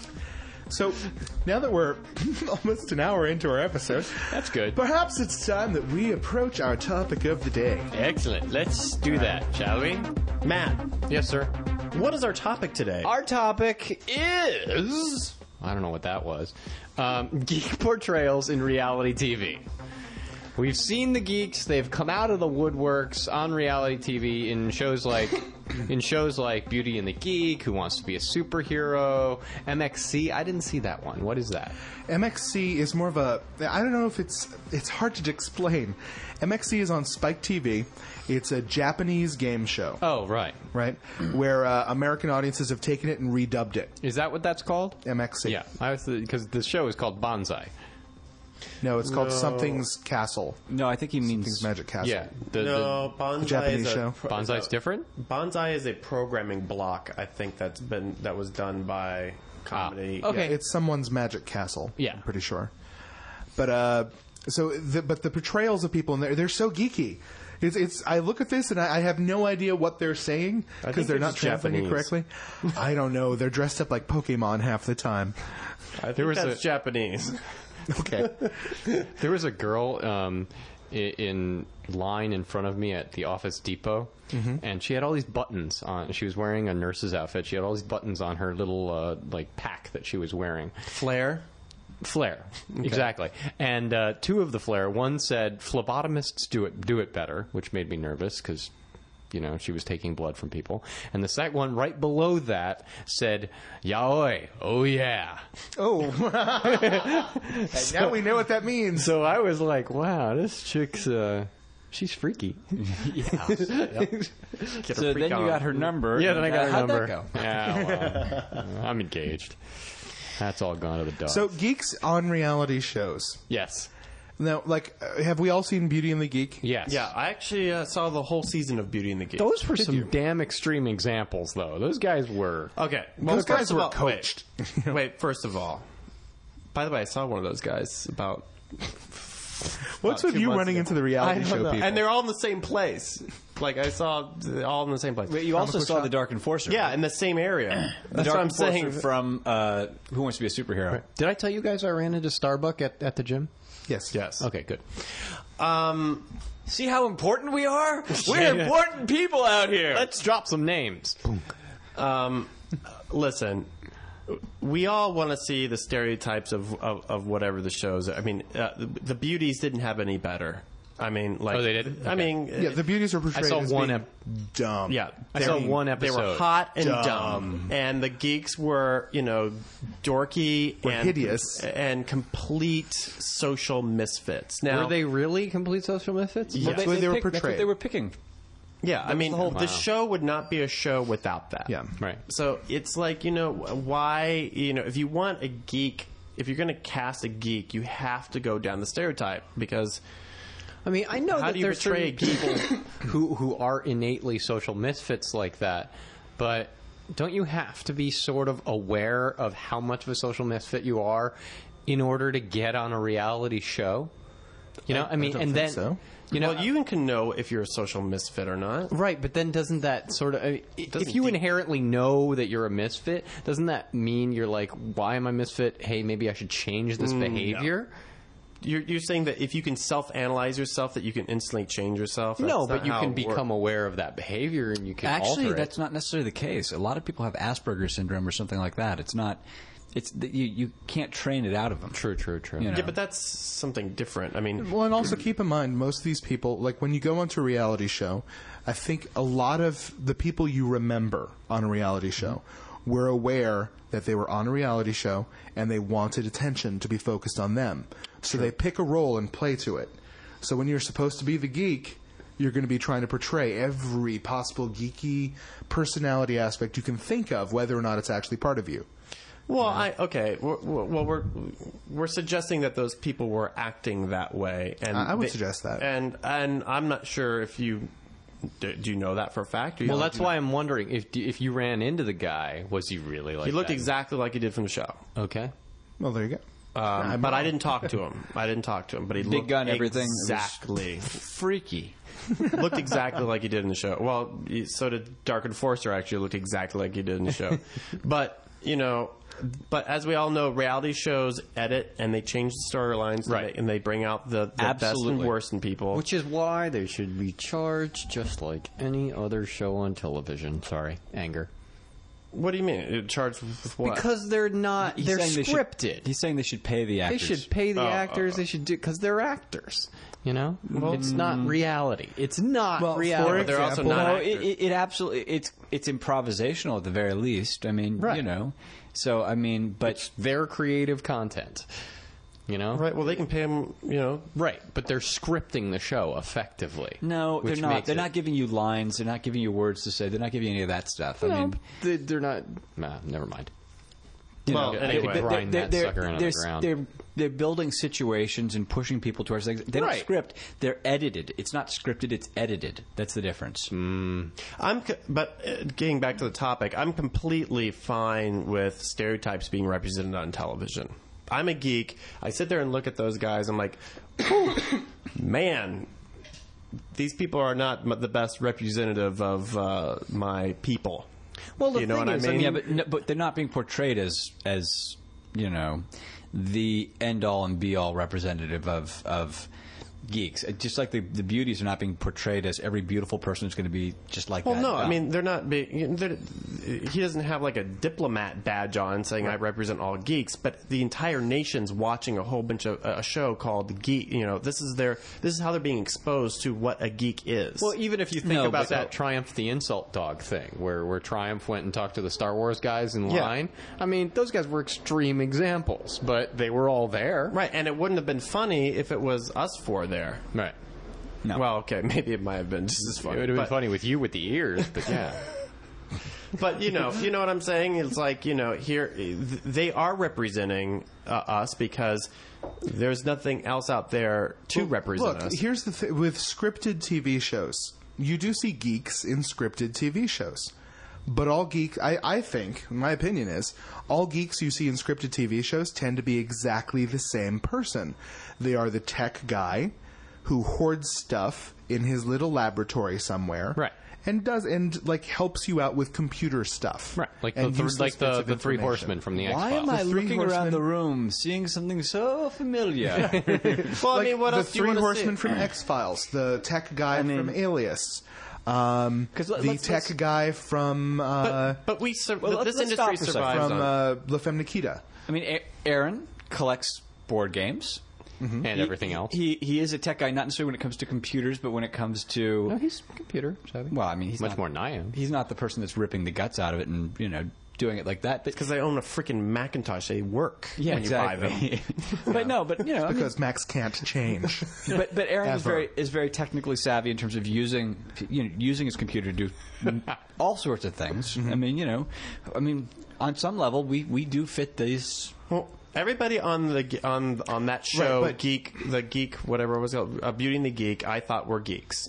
[SPEAKER 3] So, now that we're almost an hour into our episode,
[SPEAKER 2] That's good.
[SPEAKER 3] perhaps it's time that we approach our topic of the day.
[SPEAKER 2] Excellent. Let's do that, shall we?
[SPEAKER 5] Matt,
[SPEAKER 2] Yes, sir.
[SPEAKER 5] what is our topic today?
[SPEAKER 2] Our topic is... I don't know what that was. Geek portrayals in reality TV. We've seen the geeks. They've come out of the woodworks on reality TV in shows like Beauty and the Geek, Who Wants to Be a Superhero, MXC. I didn't see that one. What is that?
[SPEAKER 3] MXC is more of a... I don't know if it's hard to explain. MXC is on Spike TV. It's a Japanese game show,
[SPEAKER 2] Oh, right.
[SPEAKER 3] right? Where American audiences have taken it and redubbed it.
[SPEAKER 2] Is that what that's called?
[SPEAKER 3] MXC.
[SPEAKER 2] Yeah, because the show is called Bonsai.
[SPEAKER 3] No, it's called Something's Castle.
[SPEAKER 4] No, I think he
[SPEAKER 3] Something's
[SPEAKER 4] means
[SPEAKER 3] Magic Castle.
[SPEAKER 2] Yeah,
[SPEAKER 5] No, Bonsai
[SPEAKER 3] Japanese
[SPEAKER 5] is
[SPEAKER 3] show.
[SPEAKER 2] Bonsai's different.
[SPEAKER 5] Bonsai is a programming block. I think that was done by comedy.
[SPEAKER 2] okay.
[SPEAKER 3] It's someone's Magic Castle.
[SPEAKER 2] Yeah.
[SPEAKER 3] I'm pretty sure. But but the portrayals of people in there, they're so geeky. I look at this and I have no idea what they're saying because they're not translating it correctly. I don't know. They're dressed up like Pokemon half the time.
[SPEAKER 5] I think that's Japanese.
[SPEAKER 3] Okay.
[SPEAKER 2] There was a girl in line in front of me at the Office Depot, and she had all these buttons on. She was wearing a nurse's outfit. She had all these buttons on her little pack that she was wearing.
[SPEAKER 5] Flare,
[SPEAKER 2] exactly. And two of the flare. One said phlebotomists do it better, which made me nervous because she was taking blood from people. And the second one right below that said yaoi, oh yeah.
[SPEAKER 3] Oh. And now we know what that means.
[SPEAKER 2] So I was like, wow, this chick's she's freaky.
[SPEAKER 4] Yeah. So then you got her number.
[SPEAKER 2] Yeah, then I got her
[SPEAKER 4] how'd
[SPEAKER 2] number.
[SPEAKER 4] That go?
[SPEAKER 2] Yeah, well, I'm engaged. That's all gone to the dogs.
[SPEAKER 3] So geeks on reality shows.
[SPEAKER 2] Yes.
[SPEAKER 3] Now, have we all seen Beauty and the Geek?
[SPEAKER 2] Yes.
[SPEAKER 5] Yeah, I actually saw the whole season of Beauty and the Geek.
[SPEAKER 2] Those were some damn extreme examples, though. Those guys were.
[SPEAKER 5] Okay. Well,
[SPEAKER 3] Those guys
[SPEAKER 5] first of
[SPEAKER 3] were
[SPEAKER 5] all,
[SPEAKER 3] coached.
[SPEAKER 5] Wait, first of all, by the way, I saw one of those guys about.
[SPEAKER 3] What's
[SPEAKER 5] about
[SPEAKER 3] with
[SPEAKER 5] 2
[SPEAKER 3] you
[SPEAKER 5] months
[SPEAKER 3] running
[SPEAKER 5] ago.
[SPEAKER 3] into the reality
[SPEAKER 5] I
[SPEAKER 3] show
[SPEAKER 5] don't know.
[SPEAKER 3] people?
[SPEAKER 5] And they're all in the same place. I saw all in the same place.
[SPEAKER 4] But you also saw the Dark Enforcer.
[SPEAKER 5] Yeah, in the same area.
[SPEAKER 4] The
[SPEAKER 5] That's
[SPEAKER 4] Dark
[SPEAKER 5] what I'm
[SPEAKER 4] Enforcer
[SPEAKER 5] saying.
[SPEAKER 4] from Who Wants to Be a Superhero.
[SPEAKER 2] Did I tell you guys I ran into Starbuck at the gym?
[SPEAKER 3] Yes.
[SPEAKER 5] Yes.
[SPEAKER 2] Okay, good.
[SPEAKER 4] See how important we are? We're important people out here.
[SPEAKER 2] Let's drop some names.
[SPEAKER 5] Listen, we all want to see the stereotypes of whatever the shows. I mean, the beauties didn't have any better. I mean,
[SPEAKER 2] Oh, they didn't?
[SPEAKER 5] I mean,
[SPEAKER 3] Yeah, the beauties are portrayed
[SPEAKER 2] I saw
[SPEAKER 3] as
[SPEAKER 2] one
[SPEAKER 3] being dumb.
[SPEAKER 5] yeah,
[SPEAKER 2] I saw one
[SPEAKER 5] They
[SPEAKER 2] episode.
[SPEAKER 5] were hot and dumb, and the geeks were, dorky and
[SPEAKER 3] hideous.
[SPEAKER 5] and complete social misfits. Now,
[SPEAKER 2] Were they really complete social misfits?
[SPEAKER 5] Yeah.
[SPEAKER 3] That's the way they were
[SPEAKER 4] That's what
[SPEAKER 3] portrayed.
[SPEAKER 4] they were picking.
[SPEAKER 5] Yeah, I mean,
[SPEAKER 2] Wow.
[SPEAKER 5] the show would not be a show without that.
[SPEAKER 3] Yeah.
[SPEAKER 2] Right.
[SPEAKER 5] So it's like, why, if you want a geek, if you're going to cast a geek, you have to go down the stereotype because.
[SPEAKER 2] I mean, I know
[SPEAKER 5] How
[SPEAKER 2] that
[SPEAKER 5] do you
[SPEAKER 2] there's
[SPEAKER 5] portray
[SPEAKER 2] certain people who are innately social misfits like that, but don't you have to be sort of aware of how much of a social misfit you are in order to get on a reality show? I mean,
[SPEAKER 3] don't
[SPEAKER 2] and
[SPEAKER 3] think
[SPEAKER 2] then
[SPEAKER 3] so.
[SPEAKER 5] Well, you can know if you're a social misfit or not.
[SPEAKER 2] right, but then doesn't that sort of if you inherently know that you're a misfit, doesn't that mean you're like, why am I misfit? Hey, maybe I should change this behavior.
[SPEAKER 5] You're saying that if you can self-analyze yourself, that you can instantly change yourself?
[SPEAKER 2] No,
[SPEAKER 5] That's
[SPEAKER 2] but
[SPEAKER 5] not
[SPEAKER 2] you
[SPEAKER 5] how
[SPEAKER 2] can
[SPEAKER 5] it works.
[SPEAKER 2] become aware of that behavior and you can
[SPEAKER 4] Actually,
[SPEAKER 2] alter
[SPEAKER 4] that's
[SPEAKER 2] it.
[SPEAKER 4] not necessarily the case. A lot of people have Asperger's syndrome or something like that. It's not. It's you can't train it out of them.
[SPEAKER 2] True.
[SPEAKER 4] You know.
[SPEAKER 5] Yeah, but that's something different. I mean,
[SPEAKER 3] Well, and also keep in mind, most of these people, like when you go onto a reality show, I think a lot of the people you remember on a reality show were aware that they were on a reality show and they wanted attention to be focused on them. So they pick a role and play to it. So when you're supposed to be the geek, you're going to be trying to portray every possible geeky personality aspect you can think of, whether or not it's actually part of you.
[SPEAKER 5] well, we're suggesting that those people were acting that way, and
[SPEAKER 3] I would suggest that.
[SPEAKER 5] And I'm not sure if you do you know that for a fact? Or you
[SPEAKER 2] Well,
[SPEAKER 5] don't
[SPEAKER 2] that's
[SPEAKER 5] do
[SPEAKER 2] why I'm wondering if you ran into the guy, was he really like
[SPEAKER 5] He looked
[SPEAKER 2] that?
[SPEAKER 5] exactly like he did from the show.
[SPEAKER 2] Okay.
[SPEAKER 3] Well, there you go.
[SPEAKER 5] But I didn't talk to him. But he looked
[SPEAKER 4] gun, everything. It was
[SPEAKER 5] exactly
[SPEAKER 4] freaky.
[SPEAKER 5] looked exactly like he did in the show. Well, so did Dark Enforcer. Actually, looked exactly like he did in the show. But but as we all know, reality shows edit and they change the storylines,
[SPEAKER 2] Right.
[SPEAKER 5] and they bring out the best and
[SPEAKER 4] Absolutely.
[SPEAKER 5] worst in people.
[SPEAKER 2] Which is why they should be charged just like any other show on television. Sorry, anger.
[SPEAKER 5] What do you mean? It charged with what?
[SPEAKER 2] Because they're not.
[SPEAKER 4] He's
[SPEAKER 2] they're
[SPEAKER 4] saying
[SPEAKER 2] scripted.
[SPEAKER 4] He's saying they should pay the
[SPEAKER 2] They
[SPEAKER 4] actors.
[SPEAKER 2] should pay the actors. They should do because they're actors. It's not reality. It's not
[SPEAKER 3] Well,
[SPEAKER 2] reality.
[SPEAKER 3] for
[SPEAKER 5] they're also
[SPEAKER 3] example-
[SPEAKER 5] not
[SPEAKER 4] No,
[SPEAKER 5] actors.
[SPEAKER 4] it absolutely it's improvisational at the very least. I mean,
[SPEAKER 2] Right.
[SPEAKER 4] So I mean, but
[SPEAKER 2] It's their creative content.
[SPEAKER 5] Right. Well, they can pay him.
[SPEAKER 2] Right, but they're scripting the show effectively.
[SPEAKER 4] no, they're
[SPEAKER 2] which
[SPEAKER 4] not.
[SPEAKER 2] makes
[SPEAKER 4] They're
[SPEAKER 2] it-
[SPEAKER 4] not giving you lines. They're not giving you words to say. They're not giving you any of that stuff. I
[SPEAKER 2] No,
[SPEAKER 4] mean,
[SPEAKER 2] they're not. Nah, never mind.
[SPEAKER 5] Well,
[SPEAKER 2] I
[SPEAKER 5] anyway.
[SPEAKER 2] could grind that sucker into the ground.
[SPEAKER 4] They're building situations and pushing people towards things. They don't
[SPEAKER 2] Right.
[SPEAKER 4] script. They're edited. It's not scripted. It's edited. That's the difference.
[SPEAKER 5] But getting back to the topic, I'm completely fine with stereotypes being represented on television. I'm a geek. I sit there and look at those guys. I'm like, "Whew, man, these people are not the best representative of my people."
[SPEAKER 2] Well, the
[SPEAKER 5] you know
[SPEAKER 2] thing
[SPEAKER 5] what
[SPEAKER 2] is,
[SPEAKER 5] I mean?
[SPEAKER 4] Yeah, but they're not being portrayed as the end all and be all representative of geeks. Just like the beauties are not being portrayed as every beautiful person is going to be just like that.
[SPEAKER 5] Well, no, I mean they're not. He doesn't have like a diplomat badge on saying I represent all geeks, but the entire nation's watching a whole bunch of a show called Geek. You know, this is how they're being exposed to what a geek is.
[SPEAKER 2] Well, even if you think about that Triumph the Insult Dog thing, where Triumph went and talked to the Star Wars guys in line, I mean, those guys were extreme examples, but they were all there.
[SPEAKER 5] Right, and it wouldn't have been funny if it was us four there.
[SPEAKER 2] Right.
[SPEAKER 4] No.
[SPEAKER 5] Well, okay, maybe it might have been just as funny.
[SPEAKER 2] It would have been funny with you with the ears, but yeah.
[SPEAKER 5] But you know what I'm saying? It's like, here they are representing us because there's nothing else out there to represent us.
[SPEAKER 3] Look, here's the thing with scripted TV shows. You do see geeks in scripted TV shows. But all geeks, I think, my opinion is, all geeks you see in scripted TV shows tend to be exactly the same person. They are the tech guy who hoards stuff in his little laboratory somewhere.
[SPEAKER 2] Right.
[SPEAKER 3] And helps you out with computer stuff.
[SPEAKER 2] Right. Like
[SPEAKER 3] and
[SPEAKER 2] the Three Horsemen from the X-Files.
[SPEAKER 4] Why am I
[SPEAKER 3] The Three
[SPEAKER 4] looking around
[SPEAKER 3] Horsemen-
[SPEAKER 4] the room, seeing something so familiar?
[SPEAKER 5] Well, I
[SPEAKER 3] Like
[SPEAKER 5] mean, what
[SPEAKER 3] the
[SPEAKER 5] else do you
[SPEAKER 3] Three
[SPEAKER 5] want to
[SPEAKER 3] Horsemen
[SPEAKER 5] see?
[SPEAKER 3] from X-Files, the tech guy from Alias, the
[SPEAKER 4] let's-
[SPEAKER 3] tech guy from
[SPEAKER 5] But
[SPEAKER 4] let's
[SPEAKER 5] this industry
[SPEAKER 4] stop for a second.
[SPEAKER 5] survives on.
[SPEAKER 3] La Femme Nikita.
[SPEAKER 4] I mean, Aaron collects board games.
[SPEAKER 2] and everything else.
[SPEAKER 4] He is a tech guy, not necessarily when it comes to computers, but when it comes to...
[SPEAKER 2] No, he's computer savvy.
[SPEAKER 4] Well, I mean, he's
[SPEAKER 2] much
[SPEAKER 4] not,
[SPEAKER 2] more than I am.
[SPEAKER 4] He's not the person that's ripping the guts out of it and, doing it like that. But,
[SPEAKER 5] Because I own a freaking Macintosh. They work
[SPEAKER 4] yeah,
[SPEAKER 5] when
[SPEAKER 4] exactly.
[SPEAKER 5] you buy them.
[SPEAKER 4] But no, but,
[SPEAKER 3] Because Max can't change.
[SPEAKER 4] but Aaron
[SPEAKER 3] Ever.
[SPEAKER 4] is very technically savvy in terms of using his computer to do all sorts of things. I mean, on some level, we do fit these.
[SPEAKER 5] Well, everybody on that show,
[SPEAKER 3] Right,
[SPEAKER 5] the geek, whatever it was called, Beauty and the Geek, I thought were geeks.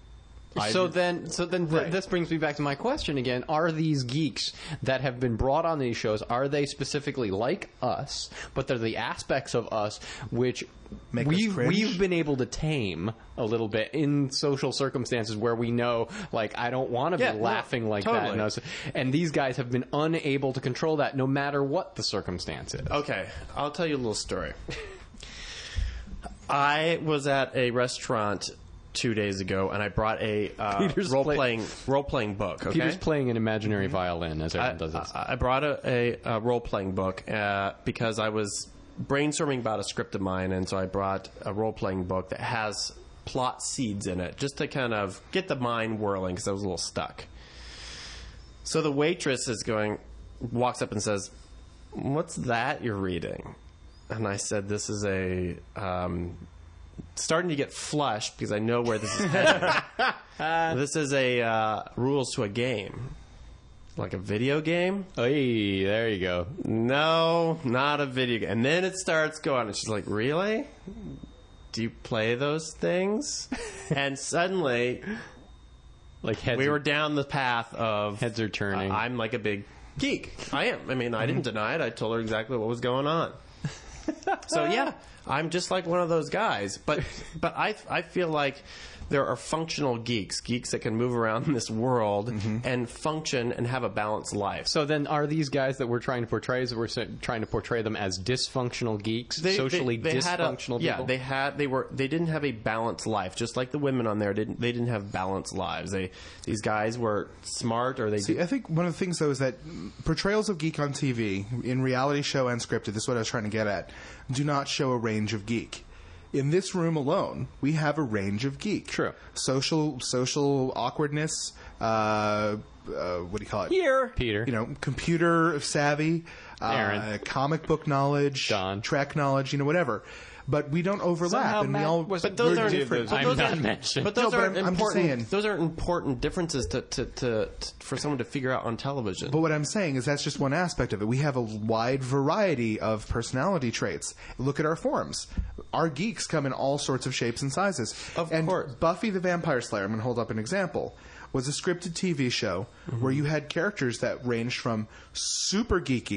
[SPEAKER 2] So then, this brings me back to my question again. Are these geeks that have been brought on these shows, are they specifically like us, but they're the aspects of us which
[SPEAKER 3] Make us cringe?
[SPEAKER 2] we've been able to tame a little bit in social circumstances where we know, like, I don't want to be laughing like that.
[SPEAKER 5] totally.
[SPEAKER 2] And these guys have been unable to control that no matter what the circumstance is.
[SPEAKER 5] Okay, I'll tell you a little story. I was at a restaurant 2 days ago, and I brought a role playing book. Okay?
[SPEAKER 2] Peter's playing an imaginary violin as everyone does this.
[SPEAKER 5] I brought a role playing book because I was brainstorming about a script of mine, and so I brought a role playing book that has plot seeds in it, just to kind of get the mind whirling, because I was a little stuck. So the waitress walks up and says, "What's that you're reading?" And I said, "This is a." Starting to get flushed because I know where this is headed. This is a rules to a game. Like a video game?
[SPEAKER 2] Hey, there you go.
[SPEAKER 5] No, not a video game. And then it starts going, and she's like, "Really? Do you play those things?" And suddenly,
[SPEAKER 2] Like
[SPEAKER 5] we were down the path of...
[SPEAKER 2] Heads are turning.
[SPEAKER 5] I'm like a big geek. I am. I mean, I didn't deny it. I told her exactly what was going on. So, yeah, I'm just like one of those guys. But I feel like there are functional geeks that can move around in this world and function and have a balanced life.
[SPEAKER 2] So then, are these guys that we're trying to portray? We're trying to portray them as dysfunctional geeks, socially dysfunctional people.
[SPEAKER 5] Yeah, they didn't have a balanced life, just like the women on there. They didn't have balanced lives. These guys were smart, or
[SPEAKER 3] See, I think one of the things, though, is that portrayals of geek on TV, in reality show and scripted, this is what I was trying to get at, do not show a range of geek. In this room alone, we have a range of geek.
[SPEAKER 2] True.
[SPEAKER 3] Social awkwardness, what do you call it?
[SPEAKER 4] Here.
[SPEAKER 2] Peter.
[SPEAKER 3] Computer savvy,
[SPEAKER 2] Aaron.
[SPEAKER 3] comic book knowledge,
[SPEAKER 2] Don.
[SPEAKER 3] Trek knowledge, whatever. But we don't overlap,
[SPEAKER 4] Somehow
[SPEAKER 3] and we
[SPEAKER 4] Matt
[SPEAKER 3] all.
[SPEAKER 4] was-
[SPEAKER 5] But those
[SPEAKER 3] we're
[SPEAKER 5] aren't
[SPEAKER 3] different.
[SPEAKER 2] I'm not mentioned.
[SPEAKER 5] But those
[SPEAKER 3] No, but
[SPEAKER 5] are
[SPEAKER 3] I'm just
[SPEAKER 5] important.
[SPEAKER 3] saying-
[SPEAKER 5] Those are important differences to for someone to figure out on television.
[SPEAKER 3] But what I'm saying is that's just one aspect of it. We have a wide variety of personality traits. Look at our forums. Our geeks come in all sorts of shapes and sizes.
[SPEAKER 5] Of
[SPEAKER 3] and
[SPEAKER 5] course.
[SPEAKER 3] Buffy the Vampire Slayer, I'm going to hold up an example, was a scripted TV show where you had characters that ranged from super geeky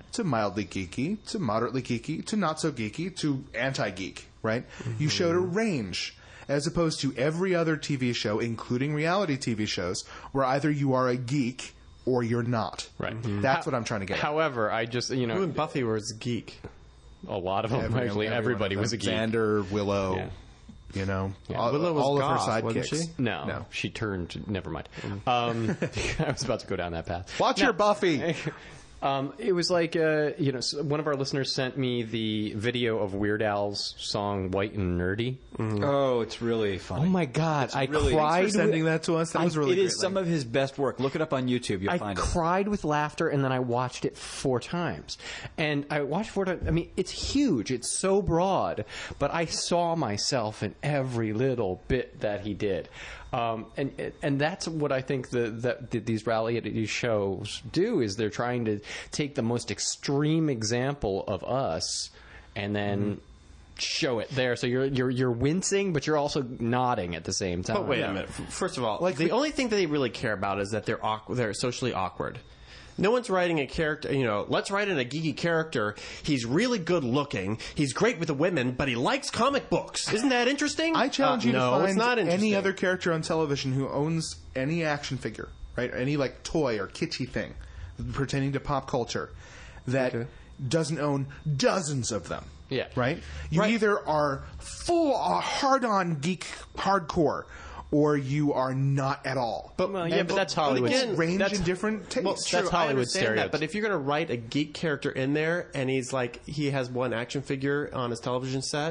[SPEAKER 3] to mildly geeky to moderately geeky to not so geeky to anti-geek, right? You showed a range, as opposed to every other TV show, including reality TV shows, where either you are a geek or you're not.
[SPEAKER 2] Right.
[SPEAKER 3] That's what I'm trying to get at.
[SPEAKER 2] However, I just,
[SPEAKER 5] Who in Buffy was a geek?
[SPEAKER 2] a lot of them, actually, everybody was a geek.
[SPEAKER 3] Xander, Willow,
[SPEAKER 2] Yeah.
[SPEAKER 3] you know,
[SPEAKER 5] Willow was
[SPEAKER 3] all of her
[SPEAKER 5] goth, wasn't
[SPEAKER 3] sidekicks.
[SPEAKER 5] she?
[SPEAKER 2] No, she turned. Never mind. I was about to go down that path.
[SPEAKER 3] Watch your Buffy.
[SPEAKER 2] It was like, one of our listeners sent me the video of Weird Al's song "White and Nerdy."
[SPEAKER 4] Oh, it's really funny.
[SPEAKER 2] Oh my God, I
[SPEAKER 4] really-
[SPEAKER 2] cried.
[SPEAKER 3] Thanks for sending that to us. That was really
[SPEAKER 4] It
[SPEAKER 3] great.
[SPEAKER 4] is some of his best work. Look it up on YouTube. You'll
[SPEAKER 2] I
[SPEAKER 4] find it.
[SPEAKER 2] cried with laughter, and then I watched it 4 times. And I watched 4 times. I mean, it's huge. It's so broad. But I saw myself in every little bit that he did. And that's what I think that these reality shows do, is they're trying to take the most extreme example of us and then show it there. So you're wincing, but you're also nodding at the same time.
[SPEAKER 5] But wait a minute. First of all, the only thing that they really care about is that they're socially awkward. No one's writing a character, let's write in a geeky character. He's really good looking. He's great with the women, but he likes comic books. Isn't that interesting?
[SPEAKER 3] I challenge you to
[SPEAKER 5] no,
[SPEAKER 3] find
[SPEAKER 5] it's not
[SPEAKER 3] any
[SPEAKER 5] interesting.
[SPEAKER 3] other character on television who owns any action figure, right? Any like toy or kitschy thing pertaining to pop culture that doesn't own dozens of them.
[SPEAKER 2] Yeah.
[SPEAKER 3] Right? You either are full hard-on geek hardcore, or you are not at all.
[SPEAKER 2] But that's Hollywood.
[SPEAKER 5] again,
[SPEAKER 3] range
[SPEAKER 5] that's-
[SPEAKER 3] in different tastes.
[SPEAKER 5] Well,
[SPEAKER 2] That's
[SPEAKER 5] true, I
[SPEAKER 2] Hollywood
[SPEAKER 5] understand that,
[SPEAKER 2] stereotypes.
[SPEAKER 5] but if you're going to write a geek character in there and he has one action figure on his television set,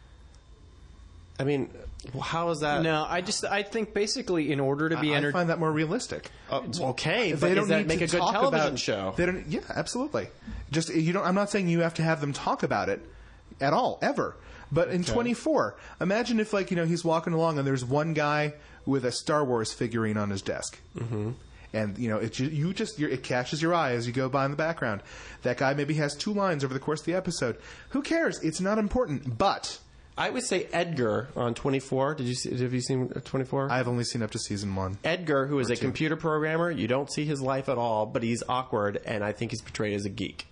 [SPEAKER 5] I mean, how is that?
[SPEAKER 2] No, I think basically in order to be
[SPEAKER 3] I
[SPEAKER 2] entertained.
[SPEAKER 3] find that more realistic.
[SPEAKER 5] Okay, but
[SPEAKER 3] They
[SPEAKER 5] does
[SPEAKER 3] don't
[SPEAKER 5] that
[SPEAKER 3] need
[SPEAKER 5] make
[SPEAKER 3] to
[SPEAKER 5] a good
[SPEAKER 3] talk
[SPEAKER 5] television
[SPEAKER 3] about,
[SPEAKER 5] show?
[SPEAKER 3] They don't. Yeah, absolutely. Just you don't. I'm not saying you have to have them talk about it at all, ever. But in 24, imagine if he's walking along and there's one guy with a Star Wars figurine on his desk, and it catches your eye as you go by in the background. That guy maybe has 2 lines over the course of the episode. Who cares? It's not important. But
[SPEAKER 5] I would say Edgar on 24. Have you seen 24?
[SPEAKER 3] I've only seen up to season 1.
[SPEAKER 5] Edgar, who is a computer programmer, you don't see his life at all, but he's awkward, and I think he's portrayed as a geek.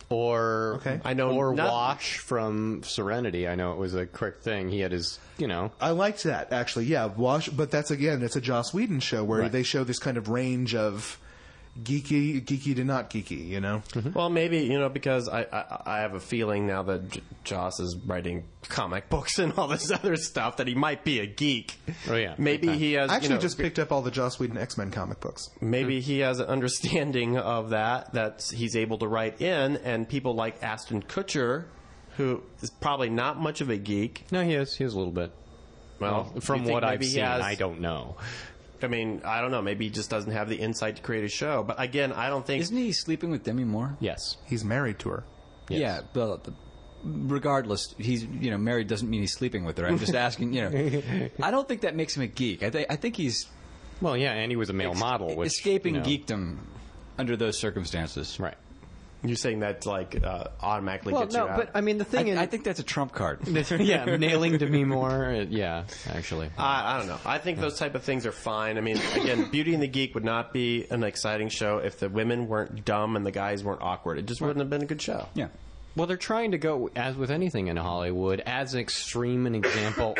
[SPEAKER 2] Or
[SPEAKER 5] I know
[SPEAKER 2] or
[SPEAKER 5] nothing.
[SPEAKER 2] Wash from Serenity. I know it was a quick thing. He had his,
[SPEAKER 3] I liked that actually. Yeah, Wash. But that's it's a Joss Whedon show where they show this kind of range of geeky to not geeky.
[SPEAKER 5] Well, maybe because I have a feeling now that Joss is writing comic books and all this other stuff that he might be a geek.
[SPEAKER 2] Oh, yeah.
[SPEAKER 5] Maybe he has.
[SPEAKER 3] I actually just picked up all the Joss Whedon X-Men comic books.
[SPEAKER 5] Maybe he has an understanding of that he's able to write in, and people like Ashton Kutcher, who is probably not much of a geek.
[SPEAKER 2] No, he is. He is a little bit. Well, from
[SPEAKER 5] you think
[SPEAKER 2] what I've
[SPEAKER 5] maybe he
[SPEAKER 2] seen,
[SPEAKER 5] has-
[SPEAKER 2] I don't know.
[SPEAKER 5] I mean, I don't know. Maybe he just doesn't have the insight to create a show. But again, I don't think.
[SPEAKER 4] Isn't he sleeping with Demi Moore?
[SPEAKER 2] Yes.
[SPEAKER 3] He's married to her.
[SPEAKER 2] Yes.
[SPEAKER 4] Yeah, but regardless, he's married doesn't mean he's sleeping with her. I'm just asking. I don't think that makes him a geek. I think he's
[SPEAKER 2] Well, yeah, and he was a male model. Which,
[SPEAKER 4] escaping geekdom under those circumstances.
[SPEAKER 2] Right.
[SPEAKER 5] You're saying that automatically
[SPEAKER 2] Well,
[SPEAKER 5] gets you
[SPEAKER 2] no,
[SPEAKER 5] out.
[SPEAKER 2] but I mean the thing.
[SPEAKER 4] I think that's a trump card.
[SPEAKER 2] yeah, nailing Demi Moore. Yeah, actually.
[SPEAKER 5] I don't know. I think those type of things are fine. I mean, again, Beauty and the Geek would not be an exciting show if the women weren't dumb and the guys weren't awkward. It just wouldn't have been a good show.
[SPEAKER 4] Yeah.
[SPEAKER 2] Well, they're trying to go, as with anything in Hollywood, as extreme an example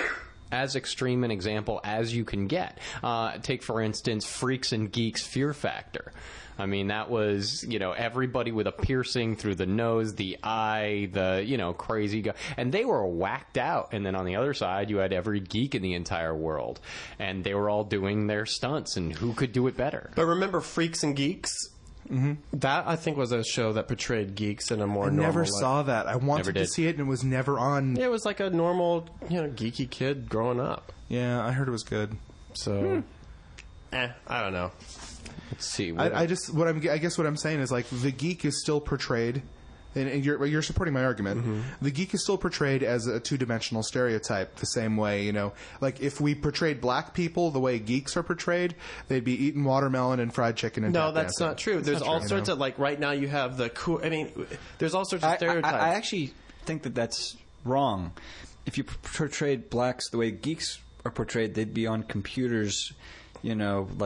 [SPEAKER 2] as you can get. Take, for instance, Freaks and Geeks Fear Factor. I mean, that was, everybody with a piercing through the nose, the eye, the, crazy guy. And they were whacked out. And then on the other side, you had every geek in the entire world. And they were all doing their stunts, and who could do it better?
[SPEAKER 5] But remember Freaks and Geeks? Mm-hmm. That, I think, was a show that portrayed geeks in a more
[SPEAKER 3] I
[SPEAKER 5] normal
[SPEAKER 3] never
[SPEAKER 5] light.
[SPEAKER 3] saw that. I wanted
[SPEAKER 2] Never
[SPEAKER 3] to
[SPEAKER 2] did.
[SPEAKER 3] see it, and it was never on.
[SPEAKER 5] Yeah, it was like a normal, geeky kid growing up.
[SPEAKER 3] Yeah, I heard it was good.
[SPEAKER 5] So, I don't know.
[SPEAKER 2] Let's see.
[SPEAKER 3] I guess what I'm saying is the geek is still portrayed, and you're supporting my argument.
[SPEAKER 5] Mm-hmm.
[SPEAKER 3] The geek is still portrayed as a 2-dimensional stereotype, the same way if we portrayed black people the way geeks are portrayed, they'd be eating watermelon and fried chicken and
[SPEAKER 5] No,
[SPEAKER 3] tap
[SPEAKER 5] that's
[SPEAKER 3] dancing.
[SPEAKER 5] not true. There's
[SPEAKER 3] not
[SPEAKER 5] all
[SPEAKER 3] true,
[SPEAKER 5] sorts of right now you have the cool. I mean, there's all sorts of stereotypes.
[SPEAKER 4] I actually think that that's wrong. If you portrayed blacks the way geeks are portrayed, they'd be on computers,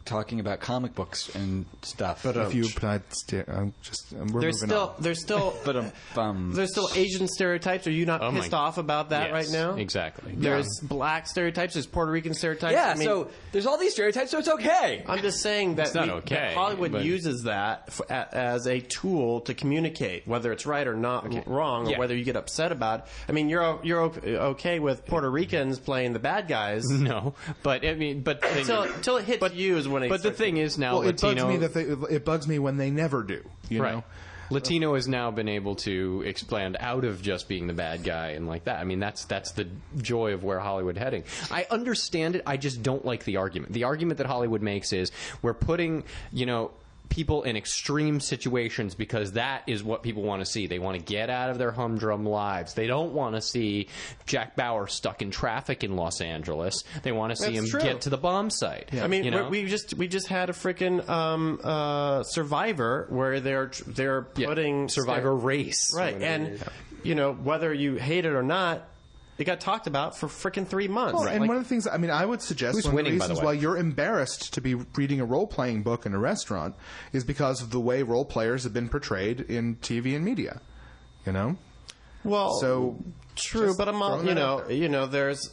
[SPEAKER 4] talking about comic books and stuff.
[SPEAKER 3] But if you, we're
[SPEAKER 5] there's
[SPEAKER 3] moving
[SPEAKER 5] still
[SPEAKER 3] on.
[SPEAKER 5] there's still there's still Asian stereotypes. Are you not pissed off about that right now?
[SPEAKER 2] Exactly.
[SPEAKER 5] There's black stereotypes. There's Puerto Rican stereotypes.
[SPEAKER 4] yeah,
[SPEAKER 5] I mean,
[SPEAKER 4] so there's all these stereotypes, so it's okay.
[SPEAKER 5] I'm just saying that,
[SPEAKER 2] not okay,
[SPEAKER 5] that Hollywood
[SPEAKER 2] but-
[SPEAKER 5] uses that as a tool to communicate, whether it's right or not wrong, or
[SPEAKER 2] Yeah.
[SPEAKER 5] whether you get upset about it. I mean, you're okay with Puerto Ricans playing the bad guys.
[SPEAKER 2] No, but I mean, but
[SPEAKER 5] Until it hits you is when it
[SPEAKER 2] But the
[SPEAKER 5] starts
[SPEAKER 2] thing is now
[SPEAKER 3] Well,
[SPEAKER 2] Latino.
[SPEAKER 3] it bugs me when they never do. You
[SPEAKER 2] Right.
[SPEAKER 3] know?
[SPEAKER 2] Latino has now been able to expand out of just being the bad guy and like that. I mean, that's the joy of where Hollywood heading. I understand it. I just don't like the argument. The argument that Hollywood makes is we're putting, people in extreme situations because that is what people want to see. They want to get out of their humdrum lives. They don't want to see Jack Bauer stuck in traffic in Los Angeles. They want to see
[SPEAKER 5] That's
[SPEAKER 2] him
[SPEAKER 5] true.
[SPEAKER 2] get to the bomb site.
[SPEAKER 5] I mean, we just had a freaking Survivor where they're putting
[SPEAKER 2] Survivor race.
[SPEAKER 5] right, and whether you hate it or not, it got talked about for freaking 3 months.
[SPEAKER 3] Well, and one of the things, I would suggest
[SPEAKER 2] Who's
[SPEAKER 3] one of the
[SPEAKER 2] winning, by the
[SPEAKER 3] reasons
[SPEAKER 2] way?
[SPEAKER 3] why you're embarrassed to be reading a role-playing book in a restaurant is because of the way role players have been portrayed in TV and media.
[SPEAKER 5] Well,
[SPEAKER 3] So
[SPEAKER 5] true, but I'm all,
[SPEAKER 3] throwing that out there.
[SPEAKER 5] there's,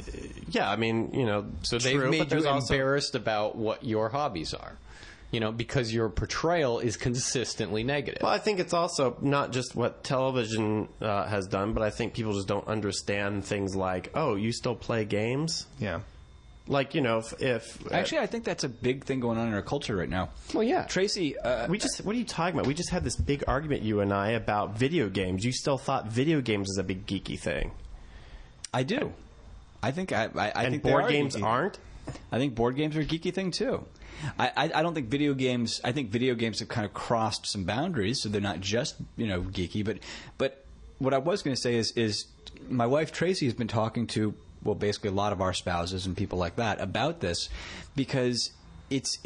[SPEAKER 2] So they've
[SPEAKER 5] true, but
[SPEAKER 2] made you
[SPEAKER 5] there's also-
[SPEAKER 2] embarrassed about what your hobbies are. Because your portrayal is consistently negative.
[SPEAKER 5] Well, I think it's also not just what television has done, but I think people just don't understand things like, oh, you still play games?
[SPEAKER 3] yeah.
[SPEAKER 5] Like, if
[SPEAKER 4] Actually, I think that's a big thing going on in our culture right now.
[SPEAKER 2] Well, yeah.
[SPEAKER 4] Tracy,
[SPEAKER 5] what are you talking about? We just had this big argument, you and I, about video games. You still thought video games is a big geeky thing.
[SPEAKER 4] I do. I think I
[SPEAKER 5] And
[SPEAKER 4] think they
[SPEAKER 5] board
[SPEAKER 4] are
[SPEAKER 5] games
[SPEAKER 4] geeky.
[SPEAKER 5] aren't?
[SPEAKER 4] I think board games are a geeky thing too. I don't think video games. I think video games have kind of crossed some boundaries, so they're not just geeky. But what I was going to say is my wife Tracy has been talking to basically a lot of our spouses and people like that about this because it's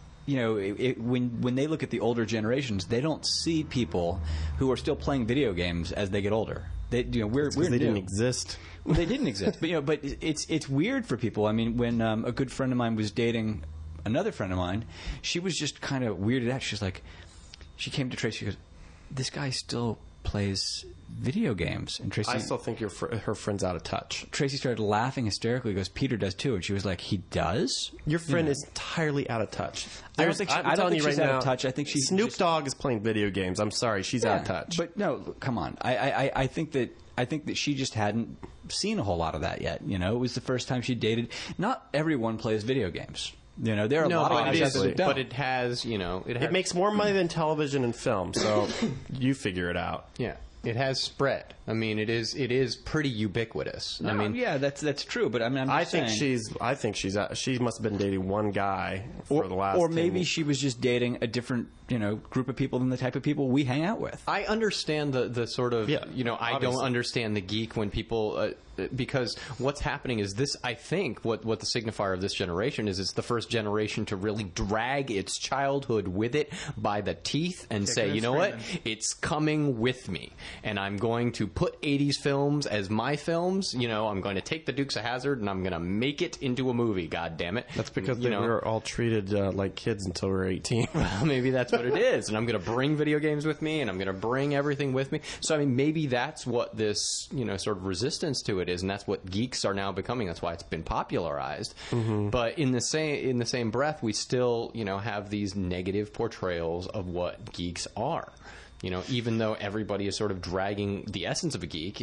[SPEAKER 4] when they look at the older generations, they don't see people who are still playing video games as they get older. They we're
[SPEAKER 5] They
[SPEAKER 4] new.
[SPEAKER 5] didn't exist.
[SPEAKER 4] Well, they didn't exist, but it's weird for people. I mean, when a good friend of mine was dating another friend of mine, she was just kind of weirded out. She's like, she came to Tracy. She goes, "This guy still plays video games," and Tracy.
[SPEAKER 5] I still think her friend's out of touch.
[SPEAKER 4] Tracy started laughing hysterically. Goes, "Peter does too," and she was like, "He does?"
[SPEAKER 5] Your friend is entirely out of touch.
[SPEAKER 4] I don't think she's out of touch. I think she's
[SPEAKER 5] Snoop
[SPEAKER 4] just-
[SPEAKER 5] Dogg is playing video games. I'm sorry, she's out of touch.
[SPEAKER 4] But no, come on. I think that she just hadn't seen a whole lot of that yet. It was the first time she dated. Not everyone plays video games. There are a lot of guys that don't.
[SPEAKER 2] But it has,
[SPEAKER 5] it makes more money than television and film, so you figure it out.
[SPEAKER 2] Yeah, it has spread. I mean, it is pretty ubiquitous. I mean,
[SPEAKER 4] yeah, that's true. But I'm just saying,
[SPEAKER 5] she must have been dating one guy for the last.
[SPEAKER 4] Or
[SPEAKER 5] 10
[SPEAKER 4] maybe
[SPEAKER 5] years.
[SPEAKER 4] she was just dating a different group of people than the type of people we hang out with.
[SPEAKER 2] I understand the sort of, I don't
[SPEAKER 5] obviously.
[SPEAKER 2] understand the geek when people, because what's happening is this, I think, what the signifier of this generation is, it's the first generation to really drag its childhood with it by the teeth and say,
[SPEAKER 3] and
[SPEAKER 2] you know what,
[SPEAKER 3] screaming.
[SPEAKER 2] it's coming with me, and I'm going to put 80s films as my films, I'm going to take the Dukes of Hazzard and I'm going to make it into a movie, god damn it.
[SPEAKER 5] That's because we were all treated like kids until we were 18.
[SPEAKER 2] Well, maybe that's what it is. And I'm going to bring video games with me, and I'm going to bring everything with me. So, I mean, maybe that's what this, sort of resistance to it is, and that's what geeks are now becoming. That's why it's been popularized. Mm-hmm. But in the same breath, we still, have these negative portrayals of what geeks are. Even though everybody is sort of dragging the essence of a geek,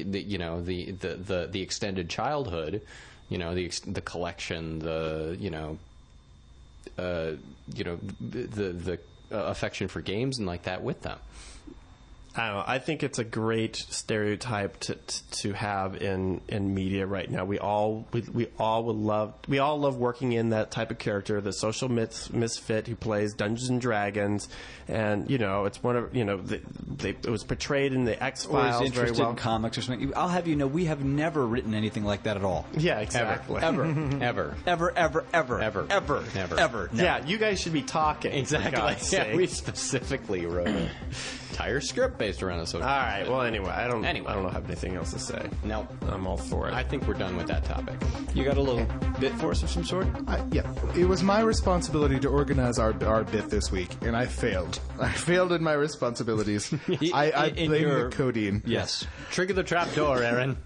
[SPEAKER 2] the extended childhood, the collection, the affection for games and like that with them.
[SPEAKER 5] I don't know. I think it's a great stereotype to have in media right now. We all love working in that type of character, the social misfit who plays Dungeons and Dragons, and it's one of it was portrayed in the X-Files
[SPEAKER 4] or is
[SPEAKER 5] very
[SPEAKER 4] interested
[SPEAKER 5] well.
[SPEAKER 4] in comics or something. I'll have we have never written anything like that at all.
[SPEAKER 5] Yeah, exactly.
[SPEAKER 4] Ever.
[SPEAKER 2] Ever.
[SPEAKER 4] Ever.
[SPEAKER 5] Yeah, you guys should be talking.
[SPEAKER 2] Exactly.
[SPEAKER 5] For God's
[SPEAKER 2] Yeah,
[SPEAKER 5] sake.
[SPEAKER 2] we specifically wrote an entire script based around a social.
[SPEAKER 5] All right. Well, anyway, I don't have anything else to say.
[SPEAKER 2] No.
[SPEAKER 5] I'm all for it.
[SPEAKER 2] I think we're done with that topic.
[SPEAKER 4] You got a little bit for us of some sort?
[SPEAKER 3] Yeah, it was my responsibility to organize our bit this week, and I failed. I failed in my responsibilities. I
[SPEAKER 4] In
[SPEAKER 3] blame
[SPEAKER 4] your-
[SPEAKER 3] the codeine.
[SPEAKER 4] Yes.
[SPEAKER 2] Trigger the trap door, Aaron.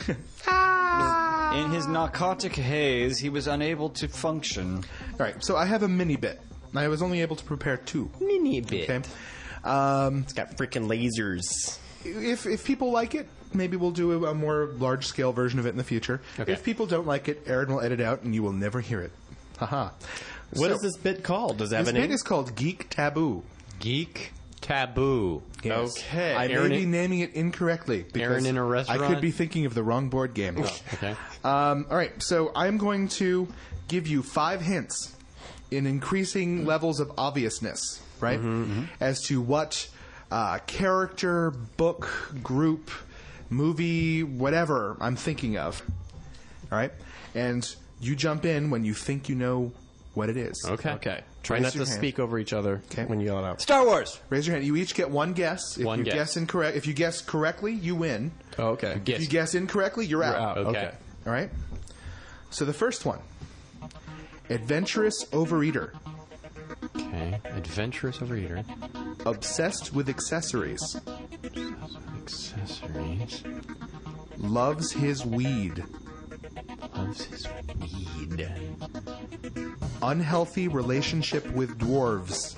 [SPEAKER 4] In his narcotic haze, he was unable to function.
[SPEAKER 3] All right, so I have a mini bit. I was only able to prepare 2.
[SPEAKER 2] Mini bit.
[SPEAKER 3] Okay.
[SPEAKER 5] It's got freaking lasers.
[SPEAKER 3] If people like it, maybe we'll do a more large-scale version of it in the future.
[SPEAKER 2] Okay.
[SPEAKER 3] If people don't like it, Aaron will edit out, and you will never hear it. Haha.
[SPEAKER 5] What is this bit called? Does it have
[SPEAKER 3] This
[SPEAKER 5] a name?
[SPEAKER 3] bit is called Geek Taboo.
[SPEAKER 2] Geek taboo.
[SPEAKER 3] Yes.
[SPEAKER 5] Okay.
[SPEAKER 3] I
[SPEAKER 2] Aaron
[SPEAKER 3] may be
[SPEAKER 2] in-
[SPEAKER 3] naming it incorrectly. because
[SPEAKER 2] Aaron in a restaurant?
[SPEAKER 3] I could be thinking of the wrong board game.
[SPEAKER 2] Okay.
[SPEAKER 3] All right, so I'm going to give you 5 hints in increasing levels of obviousness, right? As to what character, book, group, movie, whatever I'm thinking of. All right? And you jump in when you think you know what it is.
[SPEAKER 5] Okay. Try
[SPEAKER 3] Raise
[SPEAKER 5] not
[SPEAKER 3] your
[SPEAKER 5] to
[SPEAKER 3] hand.
[SPEAKER 5] speak over each other
[SPEAKER 3] Okay.
[SPEAKER 5] when you yell it out.
[SPEAKER 4] Star Wars!
[SPEAKER 3] Raise your hand. You each get one guess. If
[SPEAKER 2] One
[SPEAKER 3] you
[SPEAKER 2] guess.
[SPEAKER 3] If you guess correctly, you win.
[SPEAKER 5] Oh, okay.
[SPEAKER 2] Guess.
[SPEAKER 3] If you guess incorrectly, you're out.
[SPEAKER 5] out.
[SPEAKER 2] Okay.
[SPEAKER 3] All right? So the first one. Adventurous overeater.
[SPEAKER 2] Okay. Adventurous overeater.
[SPEAKER 3] Obsessed with accessories.
[SPEAKER 2] Accessories.
[SPEAKER 3] Loves his weed.
[SPEAKER 2] Loves his weed.
[SPEAKER 3] Unhealthy relationship with dwarves.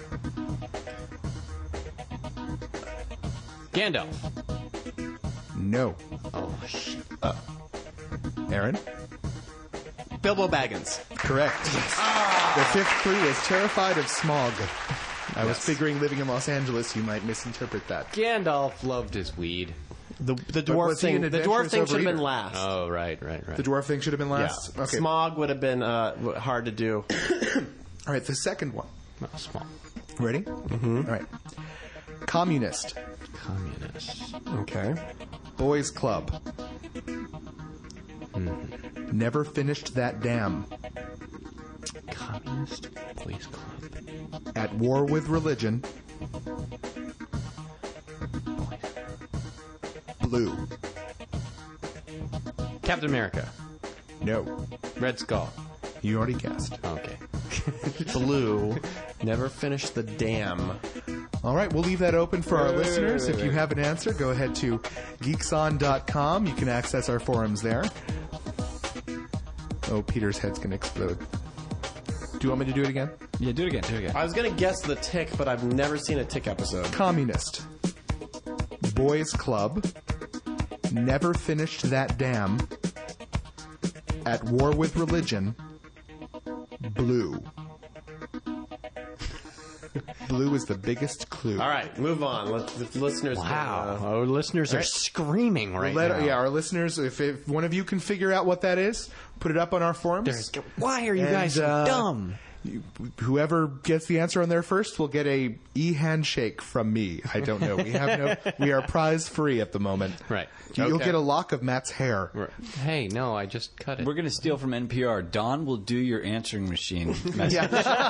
[SPEAKER 2] Gandalf.
[SPEAKER 3] No.
[SPEAKER 2] Oh, shit.
[SPEAKER 3] Aaron?
[SPEAKER 5] Bilbo Baggins.
[SPEAKER 3] Correct. The 5th clue is terrified of smog. I was figuring living in Los Angeles, you might misinterpret that.
[SPEAKER 2] Gandalf loved his weed.
[SPEAKER 5] The
[SPEAKER 3] was
[SPEAKER 5] dwarf
[SPEAKER 3] he
[SPEAKER 5] thing.
[SPEAKER 3] an
[SPEAKER 5] The dwarf
[SPEAKER 3] adventurous
[SPEAKER 5] thing should have been
[SPEAKER 3] overeater?
[SPEAKER 5] last.
[SPEAKER 2] Oh, right.
[SPEAKER 3] The dwarf thing should have been
[SPEAKER 5] yeah.
[SPEAKER 3] last? Okay.
[SPEAKER 5] Smog would have been hard to do.
[SPEAKER 3] All right, the second one.
[SPEAKER 2] Oh, small.
[SPEAKER 3] Ready? Mm-hmm. All right. Communist.
[SPEAKER 2] Communist.
[SPEAKER 5] Okay.
[SPEAKER 3] Boys Club. Never finished that dam.
[SPEAKER 2] Communist Boys Club.
[SPEAKER 3] At war with religion. Blue.
[SPEAKER 2] Captain America.
[SPEAKER 3] No.
[SPEAKER 2] Red Skull.
[SPEAKER 3] You already guessed.
[SPEAKER 2] Okay.
[SPEAKER 5] Blue. Never finished the dam.
[SPEAKER 3] All right, we'll leave that open for our listeners. If you have an answer, go ahead to geekson.com. You can access our forums there. Oh, Peter's head's going to explode. Do you want me to do it again?
[SPEAKER 4] Yeah, do it again.
[SPEAKER 5] I was going to guess the Tick, but I've never seen a Tick episode.
[SPEAKER 3] Communist. Boys Club. Never finished that dam. At war with religion. Blue. Blue is the biggest clue.
[SPEAKER 5] All right, move on. The listeners.
[SPEAKER 2] Wow. Our listeners are screaming right now.
[SPEAKER 3] Yeah, our listeners, if one of you can figure out what that is, put it up on our forums.
[SPEAKER 2] Why are you
[SPEAKER 3] And,
[SPEAKER 2] guys so dumb?
[SPEAKER 3] Whoever gets the answer on there first will get a e-handshake from me. I don't know. We are prize free at the moment.
[SPEAKER 2] Right.
[SPEAKER 3] You'll
[SPEAKER 5] Okay.
[SPEAKER 3] get a lock of Matt's hair.
[SPEAKER 2] Hey, no, I just cut it.
[SPEAKER 4] We're going to steal from NPR. Don will do your answering machine message.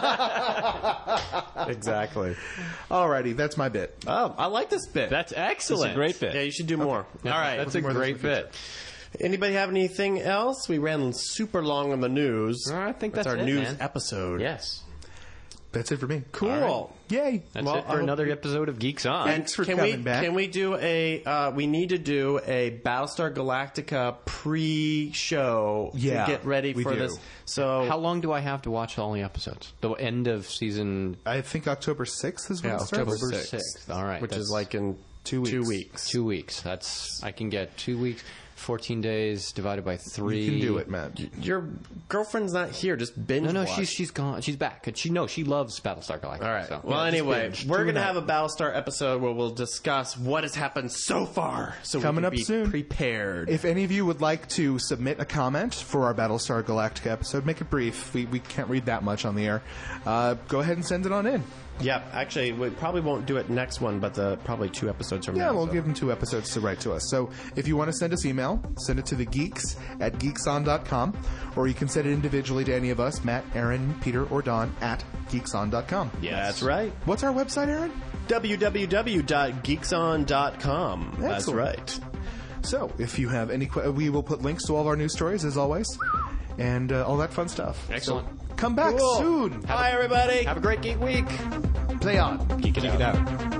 [SPEAKER 5] Exactly.
[SPEAKER 3] Alrighty, that's my bit.
[SPEAKER 5] Oh, I like this bit.
[SPEAKER 2] That's excellent.
[SPEAKER 4] It's a great bit.
[SPEAKER 5] Yeah, you should do more. All right.
[SPEAKER 2] That's a
[SPEAKER 3] More than
[SPEAKER 2] great
[SPEAKER 3] we
[SPEAKER 2] bit.
[SPEAKER 5] Anybody have anything else? We ran super long on the news.
[SPEAKER 2] I think
[SPEAKER 5] That's
[SPEAKER 2] that's
[SPEAKER 5] our
[SPEAKER 2] it,
[SPEAKER 5] news
[SPEAKER 2] man.
[SPEAKER 5] episode.
[SPEAKER 2] Yes.
[SPEAKER 3] That's it for me.
[SPEAKER 5] Cool.
[SPEAKER 3] Yay.
[SPEAKER 2] That's
[SPEAKER 5] Well,
[SPEAKER 2] it
[SPEAKER 5] I
[SPEAKER 2] for
[SPEAKER 5] hope
[SPEAKER 2] another
[SPEAKER 5] you-
[SPEAKER 2] episode of Geeks On.
[SPEAKER 3] Thanks for
[SPEAKER 5] Can
[SPEAKER 3] coming
[SPEAKER 5] we
[SPEAKER 3] back.
[SPEAKER 5] can we do a we need to do a Battlestar Galactica pre-show
[SPEAKER 3] Yeah,
[SPEAKER 5] to get ready
[SPEAKER 3] we
[SPEAKER 5] for
[SPEAKER 3] do.
[SPEAKER 5] this. So
[SPEAKER 2] How long do I have to watch all the episodes? The end of season
[SPEAKER 3] I think October 6th is when it starts.
[SPEAKER 5] October
[SPEAKER 2] October
[SPEAKER 5] 6th.
[SPEAKER 2] 6th. All right.
[SPEAKER 5] which
[SPEAKER 2] that's
[SPEAKER 5] is like in
[SPEAKER 3] 2 weeks.
[SPEAKER 5] 2 weeks.
[SPEAKER 2] 2 weeks. That's I can get 2 weeks, 14 days divided by 3.
[SPEAKER 3] You can do it, Matt.
[SPEAKER 5] Your girlfriend's not here. Just binge
[SPEAKER 2] No,
[SPEAKER 5] watch.
[SPEAKER 2] she's gone. She's back. She loves Battlestar Galactica.
[SPEAKER 5] All right.
[SPEAKER 2] So.
[SPEAKER 5] Well,
[SPEAKER 3] just
[SPEAKER 5] anyway,
[SPEAKER 3] binge.
[SPEAKER 5] we're
[SPEAKER 3] Do
[SPEAKER 5] going to
[SPEAKER 3] that.
[SPEAKER 5] have a Battlestar episode where we'll discuss what has happened so far, so
[SPEAKER 3] Coming
[SPEAKER 5] we
[SPEAKER 3] up
[SPEAKER 5] can be
[SPEAKER 3] soon.
[SPEAKER 5] prepared.
[SPEAKER 3] If any of you would like to submit a comment for our Battlestar Galactica episode, make it brief. We can't read that much on the air. Go ahead and send it on in.
[SPEAKER 5] Yeah, actually, we probably won't do it next one, but probably 2 episodes from
[SPEAKER 3] Yeah,
[SPEAKER 5] now.
[SPEAKER 3] we'll
[SPEAKER 5] so.
[SPEAKER 3] give them 2 episodes to write to us. So if you want to send us email, send it to the geeks at geekson.com, or you can send it individually to any of us, Matt, Aaron, Peter, or Don at geekson.com.
[SPEAKER 5] Yeah, that's right.
[SPEAKER 3] What's our website, Aaron?
[SPEAKER 5] www.geekson.com. That's
[SPEAKER 3] Excellent.
[SPEAKER 5] right.
[SPEAKER 3] So, if you have any, we will put links to all of our news stories as always, and all that fun stuff.
[SPEAKER 2] Excellent.
[SPEAKER 3] So, come back
[SPEAKER 5] Cool.
[SPEAKER 3] soon.
[SPEAKER 5] Bye, everybody.
[SPEAKER 2] Have a great geek week.
[SPEAKER 3] Play on.
[SPEAKER 2] Geek it out.
[SPEAKER 4] out.